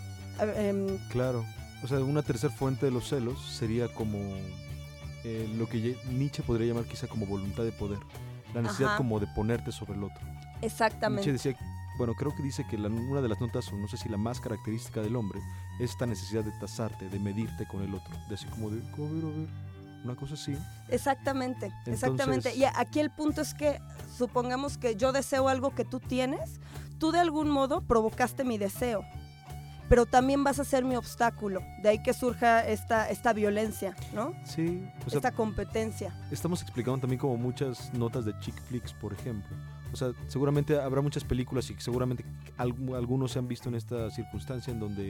Um, claro, o sea, una tercera fuente de los celos sería como eh, lo que Nietzsche podría llamar quizá como voluntad de poder, la necesidad Ajá. como de ponerte sobre el otro. Exactamente. Nietzsche decía, bueno, creo que dice que la, una de las notas, o no sé si la más característica del hombre, es esta necesidad de tasarte, de medirte con el otro, de así como de, a ver, a ver, una cosa así. Exactamente, Entonces, exactamente. Y aquí el punto es que, supongamos que yo deseo algo que tú tienes, tú de algún modo provocaste mi deseo, pero también vas a ser mi obstáculo, de ahí que surja esta, esta violencia, ¿no? Sí. O sea, esta competencia. Estamos explicando también como muchas notas de chick flicks, por ejemplo. O sea, seguramente habrá muchas películas y seguramente algunos se han visto en esta circunstancia en donde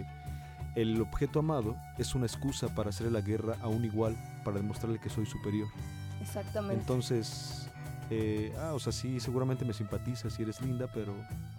el objeto amado es una excusa para hacerle la guerra a un igual, para demostrarle que soy superior. Exactamente. Entonces, eh, ah, o sea, sí, seguramente me simpatizas y eres linda, pero,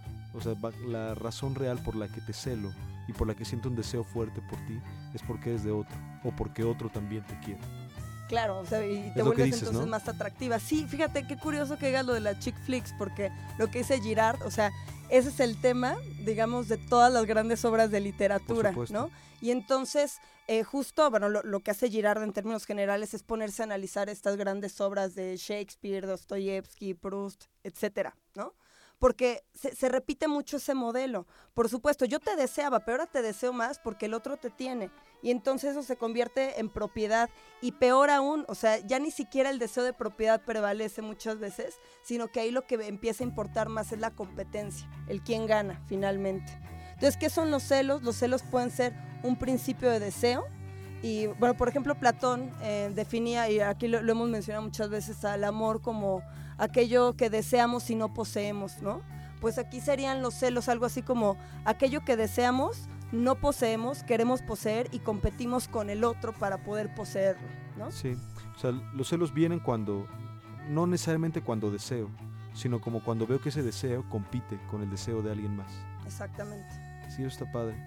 o sea, la razón real por la que te celo y por la que siento un deseo fuerte por ti es porque eres de otro, o porque otro también te quiere. Claro, o sea, y te vuelves dices, entonces ¿no? más atractiva. Sí, fíjate qué curioso que digas lo de la chick flicks, porque lo que dice Girard, o sea, ese es el tema, digamos, de todas las grandes obras de literatura, ¿no? Y entonces, eh, justo, bueno, lo, lo que hace Girard en términos generales es ponerse a analizar estas grandes obras de Shakespeare, Dostoyevsky, Proust, etcétera, ¿no? Porque se, se repite mucho ese modelo. Por supuesto, yo te deseaba, pero ahora te deseo más porque el otro te tiene. Y entonces eso se convierte en propiedad. Y peor aún, o sea, ya ni siquiera el deseo de propiedad prevalece muchas veces, sino que ahí lo que empieza a importar más es la competencia, el quién gana finalmente. Entonces, ¿qué son los celos? Los celos pueden ser un principio de deseo. Y, bueno, por ejemplo, Platón eh, definía, y aquí lo, lo hemos mencionado muchas veces, al amor como aquello que deseamos y no poseemos, ¿no? Pues aquí serían los celos algo así como aquello que deseamos, no poseemos, queremos poseer y competimos con el otro para poder poseerlo, ¿no? Sí, o sea, los celos vienen cuando, no necesariamente cuando deseo, sino como cuando veo que ese deseo compite con el deseo de alguien más. Exactamente. Sí, eso está padre.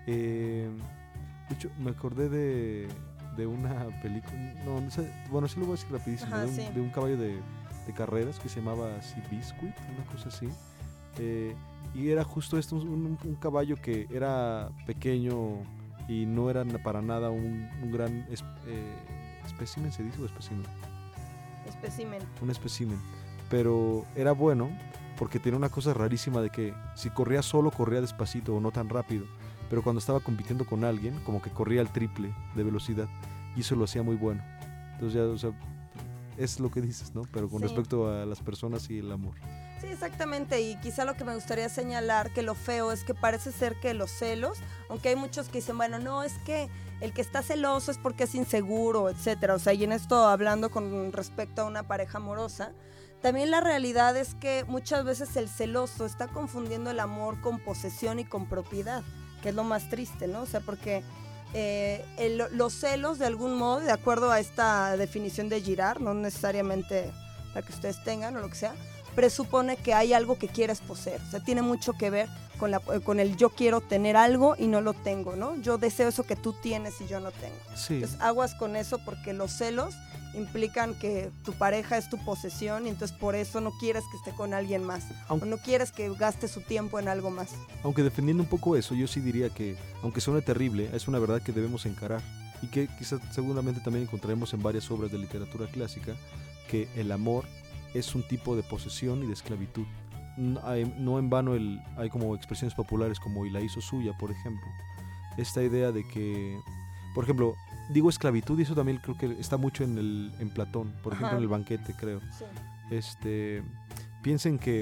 Eh, de hecho, me acordé de, de una película, no, no sé, bueno, sí lo voy a decir rapidísimo, Ajá, de, un, sí. de un caballo de, de carreras que se llamaba Sea Biscuit, una cosa así. Eh, y era justo esto, un, un caballo que era pequeño y no era para nada un, un gran es, eh, espécimen, ¿se dice o espécimen? Espécimen. Un espécimen, pero era bueno porque tenía una cosa rarísima de que si corría solo corría despacito o no tan rápido, pero cuando estaba compitiendo con alguien como que corría al triple de velocidad y eso lo hacía muy bueno. Entonces ya, o sea, es lo que dices, ¿no? Pero con sí. respecto a las personas y el amor. Sí, exactamente, y quizá lo que me gustaría señalar, que lo feo es que parece ser que los celos, aunque hay muchos que dicen, bueno, no, es que el que está celoso es porque es inseguro, etcétera, o sea, y en esto hablando con respecto a una pareja amorosa, también la realidad es que muchas veces el celoso está confundiendo el amor con posesión y con propiedad, que es lo más triste, ¿no? O sea, porque eh, el, los celos de algún modo, de acuerdo a esta definición de Girard, no necesariamente la que ustedes tengan o lo que sea, presupone que hay algo que quieres poseer, o sea, tiene mucho que ver con, la, con el yo quiero tener algo y no lo tengo, ¿no? Yo deseo eso que tú tienes y yo no tengo. Sí. Entonces, aguas con eso porque los celos implican que tu pareja es tu posesión y entonces por eso no quieres que esté con alguien más, aunque, o no quieres que gaste su tiempo en algo más. Aunque defendiendo un poco eso, yo sí diría que, aunque suene terrible, es una verdad que debemos encarar y que quizás seguramente también encontraremos en varias obras de literatura clásica, que el amor es un tipo de posesión y de esclavitud. No, hay, no en vano el, hay como expresiones populares como y la hizo suya, por ejemplo. Esta idea de que, por ejemplo, digo esclavitud y eso también creo que está mucho en, el, en Platón, por ejemplo. Ajá. En el banquete, creo. Sí. Este, piensen que,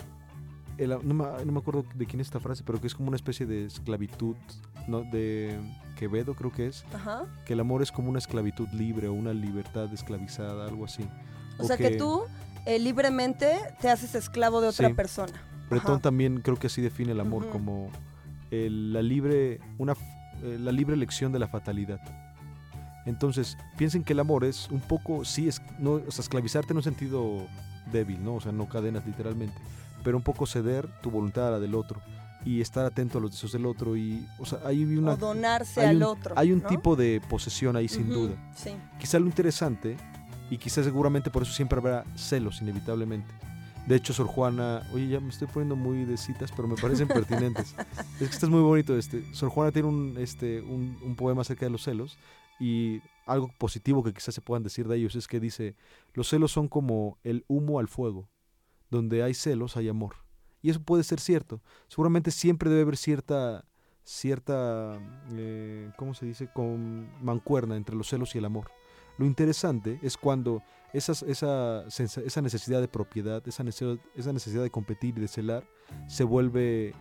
el, no, me, no me acuerdo de quién es esta frase, pero que es como una especie de esclavitud, ¿no? De Quevedo creo que es. Ajá. Que el amor es como una esclavitud libre o una libertad esclavizada, algo así. O, o sea que, que tú eh, libremente te haces esclavo de otra sí. persona. Bretón Ajá. también creo que así define el amor, uh-huh. como el, la libre una eh, la libre elección de la fatalidad. Entonces, piensen que el amor es un poco, sí, es, no, o sea, esclavizarte en un sentido débil, ¿no? O sea, no cadenas literalmente, pero un poco ceder tu voluntad a la del otro. y estar atento a los deseos del otro y, o sea, hay una... O donarse hay al un, otro. Hay un ¿no? tipo de posesión ahí sin Ujú, duda. Sí. Quizá lo interesante, y quizá seguramente por eso siempre habrá celos inevitablemente. De hecho, Sor Juana, oye, ya me estoy poniendo muy de citas, pero me parecen pertinentes. Es que este es muy bonito. Este. Sor Juana tiene un, este, un, un poema acerca de los celos, y algo positivo que quizás se puedan decir de ellos es que dice, los celos son como el humo al fuego, donde hay celos hay amor. Y eso puede ser cierto. Seguramente siempre debe haber cierta, cierta eh, ¿cómo se dice? Con mancuerna entre los celos y el amor. Lo interesante es cuando esas, esa, esa necesidad de propiedad, esa necesidad, esa necesidad de competir y de celar, se vuelve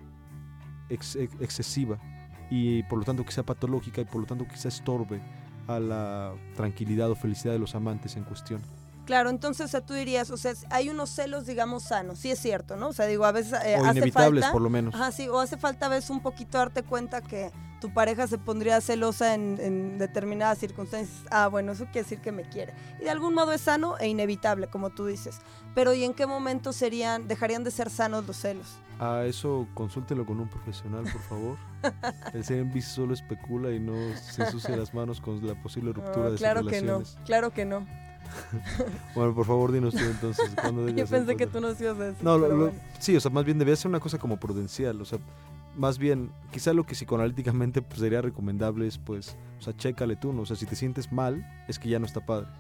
ex, ex, excesiva y por lo tanto quizá patológica y por lo tanto quizá estorbe a la tranquilidad o felicidad de los amantes en cuestión. Claro, entonces o sea, tú dirías, o sea, hay unos celos, digamos, sanos, sí es cierto, ¿no? O sea, digo, a veces eh, o hace inevitables falta, por lo menos. Ajá, sí, o hace falta a veces un poquito darte cuenta que tu pareja se pondría celosa en, en determinadas circunstancias. Ah, bueno, eso quiere decir que me quiere. Y de algún modo es sano e inevitable, como tú dices. Pero ¿y en qué momento serían, dejarían de ser sanos los celos? Ah, eso consúltelo con un profesional, por favor. El C N B C solo especula y no se ensucia las manos con la posible ruptura No, de claro sus que no, relaciones. claro que no. Bueno, por favor, dinos tú entonces. ¿Cuándo debe Yo ser pensé que cuándo? tú no hacías eso. No, lo, pero lo, bueno. sí, o sea, más bien debía ser una cosa como prudencial, o sea, más bien, quizá lo que psicoanalíticamente pues, sería recomendable es, pues, o sea, chécale tú, ¿no? O sea, si te sientes mal, es que ya no está padre.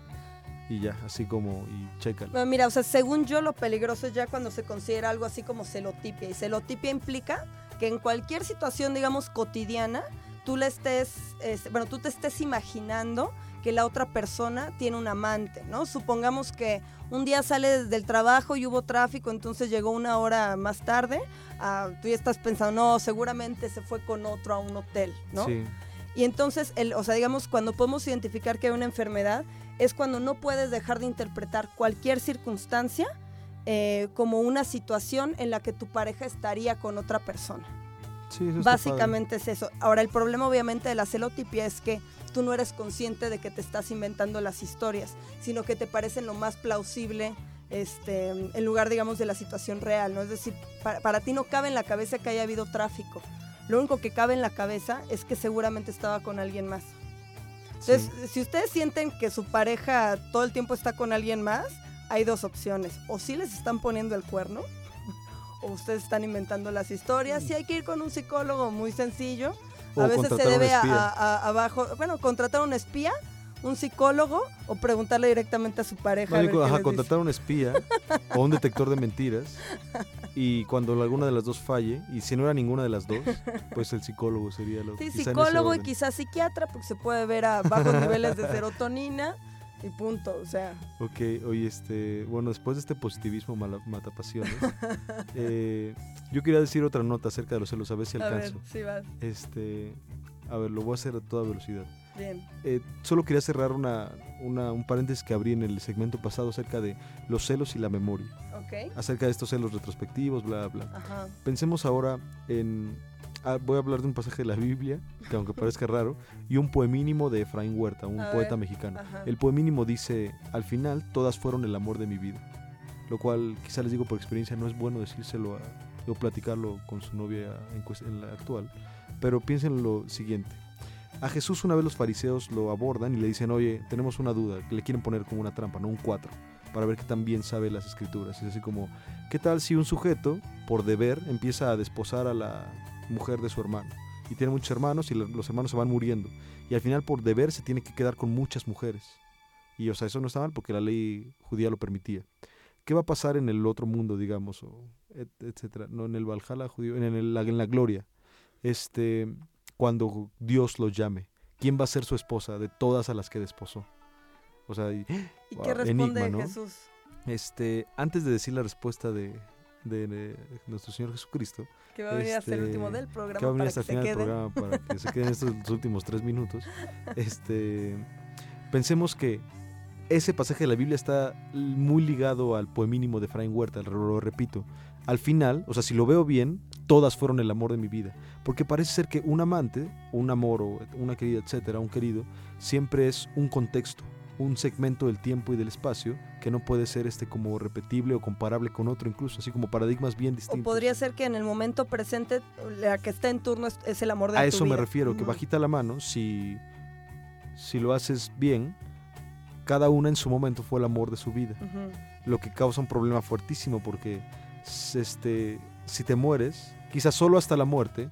Y ya, así como, y chécale. Bueno, mira, o sea, según yo, lo peligroso es ya cuando se considera algo así como celotipia. Y celotipia implica que en cualquier situación, digamos, cotidiana, tú le estés, es, bueno, tú te estés imaginando que la otra persona tiene un amante, ¿no? Supongamos que un día sales del trabajo y hubo tráfico, entonces llegó una hora más tarde, uh, tú ya estás pensando, no, seguramente se fue con otro a un hotel, ¿no? Sí. Y entonces, el, o sea, digamos, cuando podemos identificar que hay una enfermedad, es cuando no puedes dejar de interpretar cualquier circunstancia eh, como una situación en la que tu pareja estaría con otra persona. Sí, eso está Básicamente es eso. Ahora, el problema obviamente de la celotipia es que tú no eres consciente de que te estás inventando las historias, sino que te parecen lo más plausible este, en lugar, digamos, de la situación real, ¿no? Es decir, para, para ti no cabe en la cabeza que haya habido tráfico. Lo único que cabe en la cabeza es que seguramente estaba con alguien más. Entonces, sí. Si ustedes sienten que su pareja todo el tiempo está con alguien más, hay dos opciones. O sí les están poniendo el cuerno, o ustedes están inventando las historias. Sí hay que ir con un psicólogo muy sencillo. O a veces se un debe a, espía. a, a abajo, bueno, contratar un espía, un psicólogo, o preguntarle directamente a su pareja. No, a ver digo, qué ajá, les contratar un espía o un detector de mentiras, y cuando alguna de las dos falle, y si no era ninguna de las dos, pues el psicólogo sería lo Sí, quizá en ese psicólogo y orden. quizás psiquiatra, porque se puede ver a bajos niveles de serotonina y punto, o sea. Ok, oye, este, bueno, después de este positivismo mala- matapasiones, eh, yo quería decir otra nota acerca de los celos, a ver si A ver, alcanzo. sí vas. Este, a ver, lo voy a hacer a toda velocidad. Bien. Eh, solo quería cerrar una, una, un paréntesis que abrí en el segmento pasado acerca de los celos y la memoria, Ok. acerca de estos celos retrospectivos, bla, bla. Ajá. Pensemos ahora en... ah, voy a hablar de un pasaje de la Biblia, que aunque parezca raro, y un poemínimo de Efraín Huerta, un A poeta ver, mexicano. ajá. El poemínimo dice, al final todas fueron el amor de mi vida, lo cual quizá les digo por experiencia, no es bueno decírselo a, o platicarlo con su novia en, cues- en la actual, pero piensen lo siguiente. A Jesús una vez los fariseos lo abordan y le dicen, oye, tenemos una duda, que le quieren poner como una trampa, no un cuatro, para ver qué tan bien sabe las escrituras. Es así como, ¿qué tal si un sujeto, por deber, empieza a desposar a la mujer de su hermano? Y tiene muchos hermanos y lo- los hermanos se van muriendo. Y al final, por deber, se tiene que quedar con muchas mujeres. Y, o sea, eso no está mal porque la ley judía lo permitía. ¿Qué va a pasar en el otro mundo, digamos, o et- etcétera? No, en el Valhalla judío, en, el, en la gloria. Este... cuando Dios los llame, ¿quién va a ser su esposa de todas a las que desposó? O sea, y, ¿Y wow, qué responde enigma, ¿no? Jesús? Este, antes de decir la respuesta de, de, de nuestro Señor Jesucristo, Que va a venir hasta el este, último del que programa va a venir para hasta que el se final del queden. programa para que se queden estos los últimos tres minutos, este, pensemos que ese pasaje de la Biblia está muy ligado al poemínimo de Efraín Huerta, lo repito. Al final, o sea, si lo veo bien, todas fueron el amor de mi vida. Porque parece ser que un amante, un amor o una querida, etcétera, un querido, siempre es un contexto. un segmento del tiempo y del espacio que no puede ser este como repetible o comparable con otro, incluso así como paradigmas bien distintos. O podría ser que en el momento presente la que está en turno es, es el amor de A tu eso vida. me refiero, que Ujú. bajita la mano, si, si lo haces bien, cada una en su momento fue el amor de su vida. Ujú. Lo que causa un problema fuertísimo porque s- este, si te mueres, quizás solo hasta la muerte,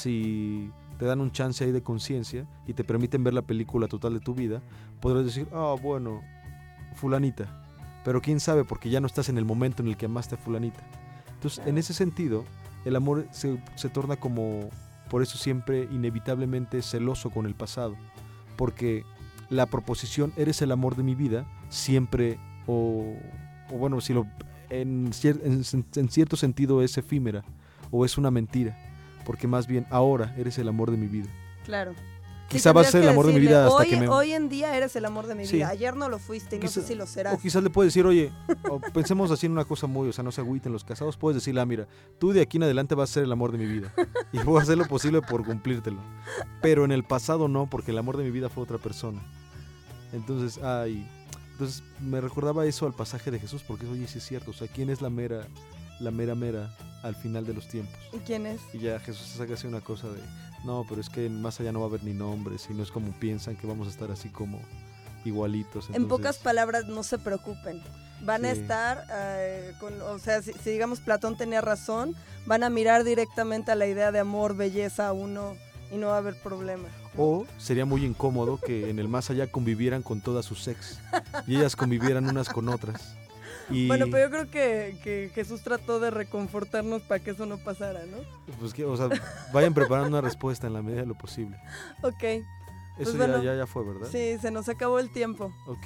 si te dan un chance ahí de conciencia y te permiten ver la película total de tu vida, podrás decir, ah, bueno, fulanita, pero quién sabe porque ya no estás en el momento en el que amaste a fulanita. Entonces, en ese sentido, el amor se, se torna como, por eso siempre inevitablemente celoso con el pasado, porque la proposición, eres el amor de mi vida, siempre, o, o bueno, si lo, en, cier- en, en cierto sentido es efímera, o es una mentira, porque más bien ahora eres el amor de mi vida. Claro. Quizá va a tendrías ser que el amor de mi decirle, vida hasta hoy, que me... Hoy en día eres el amor de mi Sí. vida. Ayer no lo fuiste y no Quizá- sé si lo serás. O quizás le puedes decir, oye, o pensemos así en una cosa muy, o sea, no se agüiten los casados, puedes decirle, ah, mira, tú de aquí en adelante vas a ser el amor de mi vida y voy a hacer lo posible por cumplírtelo. Pero en el pasado no, porque el amor de mi vida fue otra persona. Entonces, ay, entonces me recordaba eso al pasaje de Jesús, porque oye, sí es cierto, o sea, ¿quién es la mera, la mera mera al final de los tiempos? ¿Y quién es? Y ya Jesús saca así una cosa de, no, pero es que más allá no va a haber ni nombres y no es como piensan que vamos a estar así como igualitos. En entonces- pocas palabras, no se preocupen. Van a Sí. estar, eh, con, o sea, si, si digamos Platón tenía razón, van a mirar directamente a la idea de amor, belleza a uno y no va a haber problema. O sería muy incómodo que en el más allá convivieran con todas sus ex y ellas convivieran unas con otras. Y Bueno, pero yo creo que, que Jesús trató de reconfortarnos para que eso no pasara, ¿no? pues que, o sea, vayan preparando una respuesta en la medida de lo posible. Ok, Eso Pues ya, bueno, ya, ya fue, ¿verdad? sí, se nos acabó el tiempo. Ok.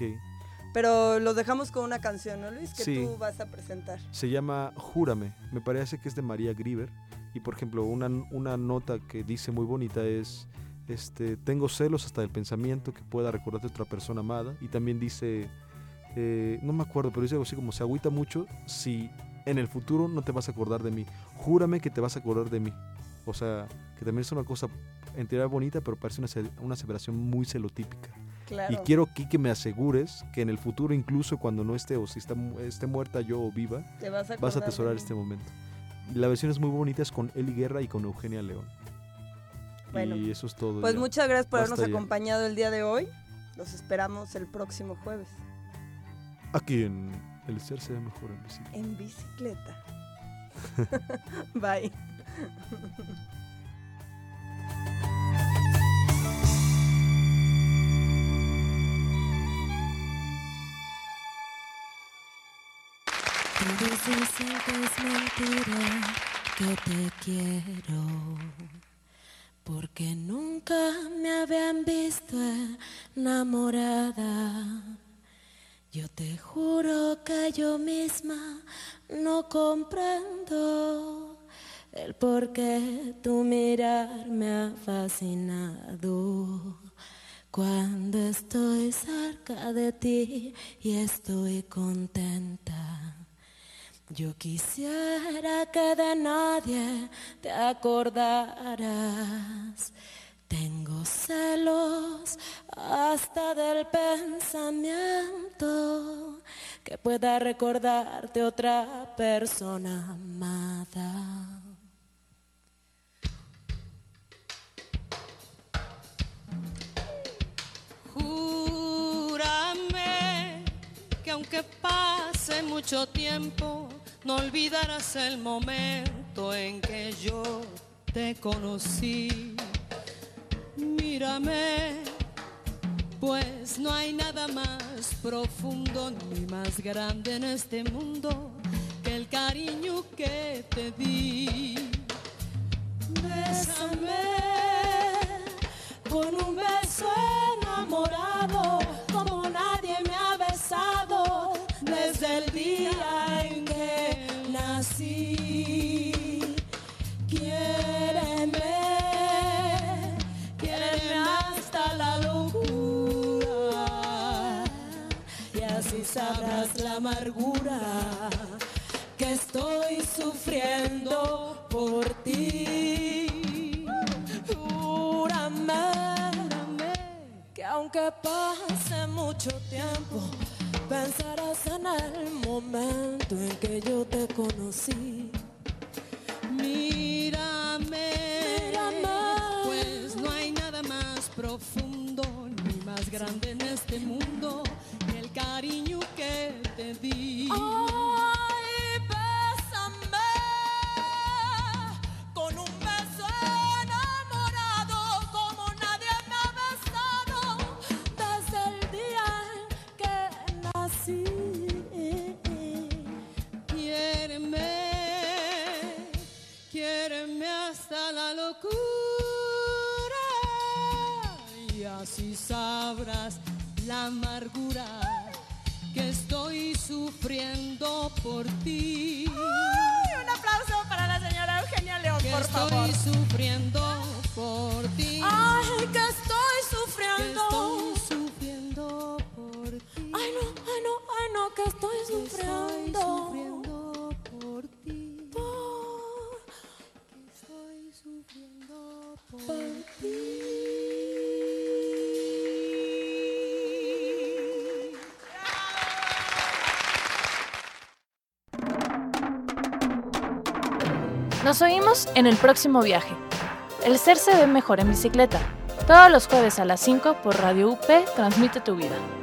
Pero los dejamos con una canción, ¿no, Luis? Que Sí. tú vas a presentar. Se llama Júrame. Me parece que es de María Grieber. Y por ejemplo, una, una nota que dice muy bonita es, este, tengo celos hasta del pensamiento que pueda recordarte a otra persona amada. Y también dice, eh, no me acuerdo, pero dice algo así como, se agüita mucho si en el futuro no te vas a acordar de mí. Júrame que te vas a acordar de mí. O sea, que también es una cosa en teoría bonita, pero parece una, ce- una aseveración muy celotípica. Claro. Y quiero aquí que me asegures que en el futuro, incluso cuando no esté o si está, mu- esté muerta yo o viva, Te vas a, vas a acordar atesorar de mí. este momento. La versión es muy bonita, es con Eli Guerra y con Eugenia León. Bueno, y eso es todo. Pues ya. muchas gracias por Basta habernos ya. acompañado el día de hoy. Los esperamos el próximo jueves. Aquí en El Ser se ve mejor en bicicleta. En bicicleta. Bye. Todos dicen que es mentira que te quiero, porque nunca me habían visto enamorada. Yo te juro que yo misma no comprendo el por qué tu mirar me ha fascinado. Cuando estoy cerca de ti y estoy contenta, yo quisiera que de nadie te acordaras. Tengo celos hasta del pensamiento que pueda recordarte otra persona amada. Júrame que aunque pase mucho tiempo, no olvidarás el momento en que yo te conocí. Mírame, pues no hay nada más profundo ni más grande en este mundo que el cariño que te di. Bésame con un beso enamorado, como nadie me ha besado desde el día en que nací. Quiéreme, quiéreme hasta la locura, y así sabrás la amargura que estoy sufriendo por ti. Júrame que aunque pase mucho tiempo, pensarás en el momento en que yo te conocí. Mírame, Mírame, pues no hay nada más profundo ni más grande en este mundo que el cariño que te di. ay, bésame con un beso enamorado como nadie me ha besado desde el día en que nací. Quiéreme, quiéreme hasta la locura y así sabrás la amargura que estoy sufriendo por ti. Ay, un aplauso para la señora Eugenia León, Que por estoy favor. sufriendo por ti. Ay, que estoy Que sufriendo. estoy sufriendo por ti. Ay, no, ay, no, ay, no, que estoy Que estoy sufriendo. sufriendo por ti. Por- Que estoy sufriendo por por ti. Nos oímos en el próximo viaje. El ser se ve mejor en bicicleta. Todos los jueves a las cinco por Radio U P Transmite tu Vida.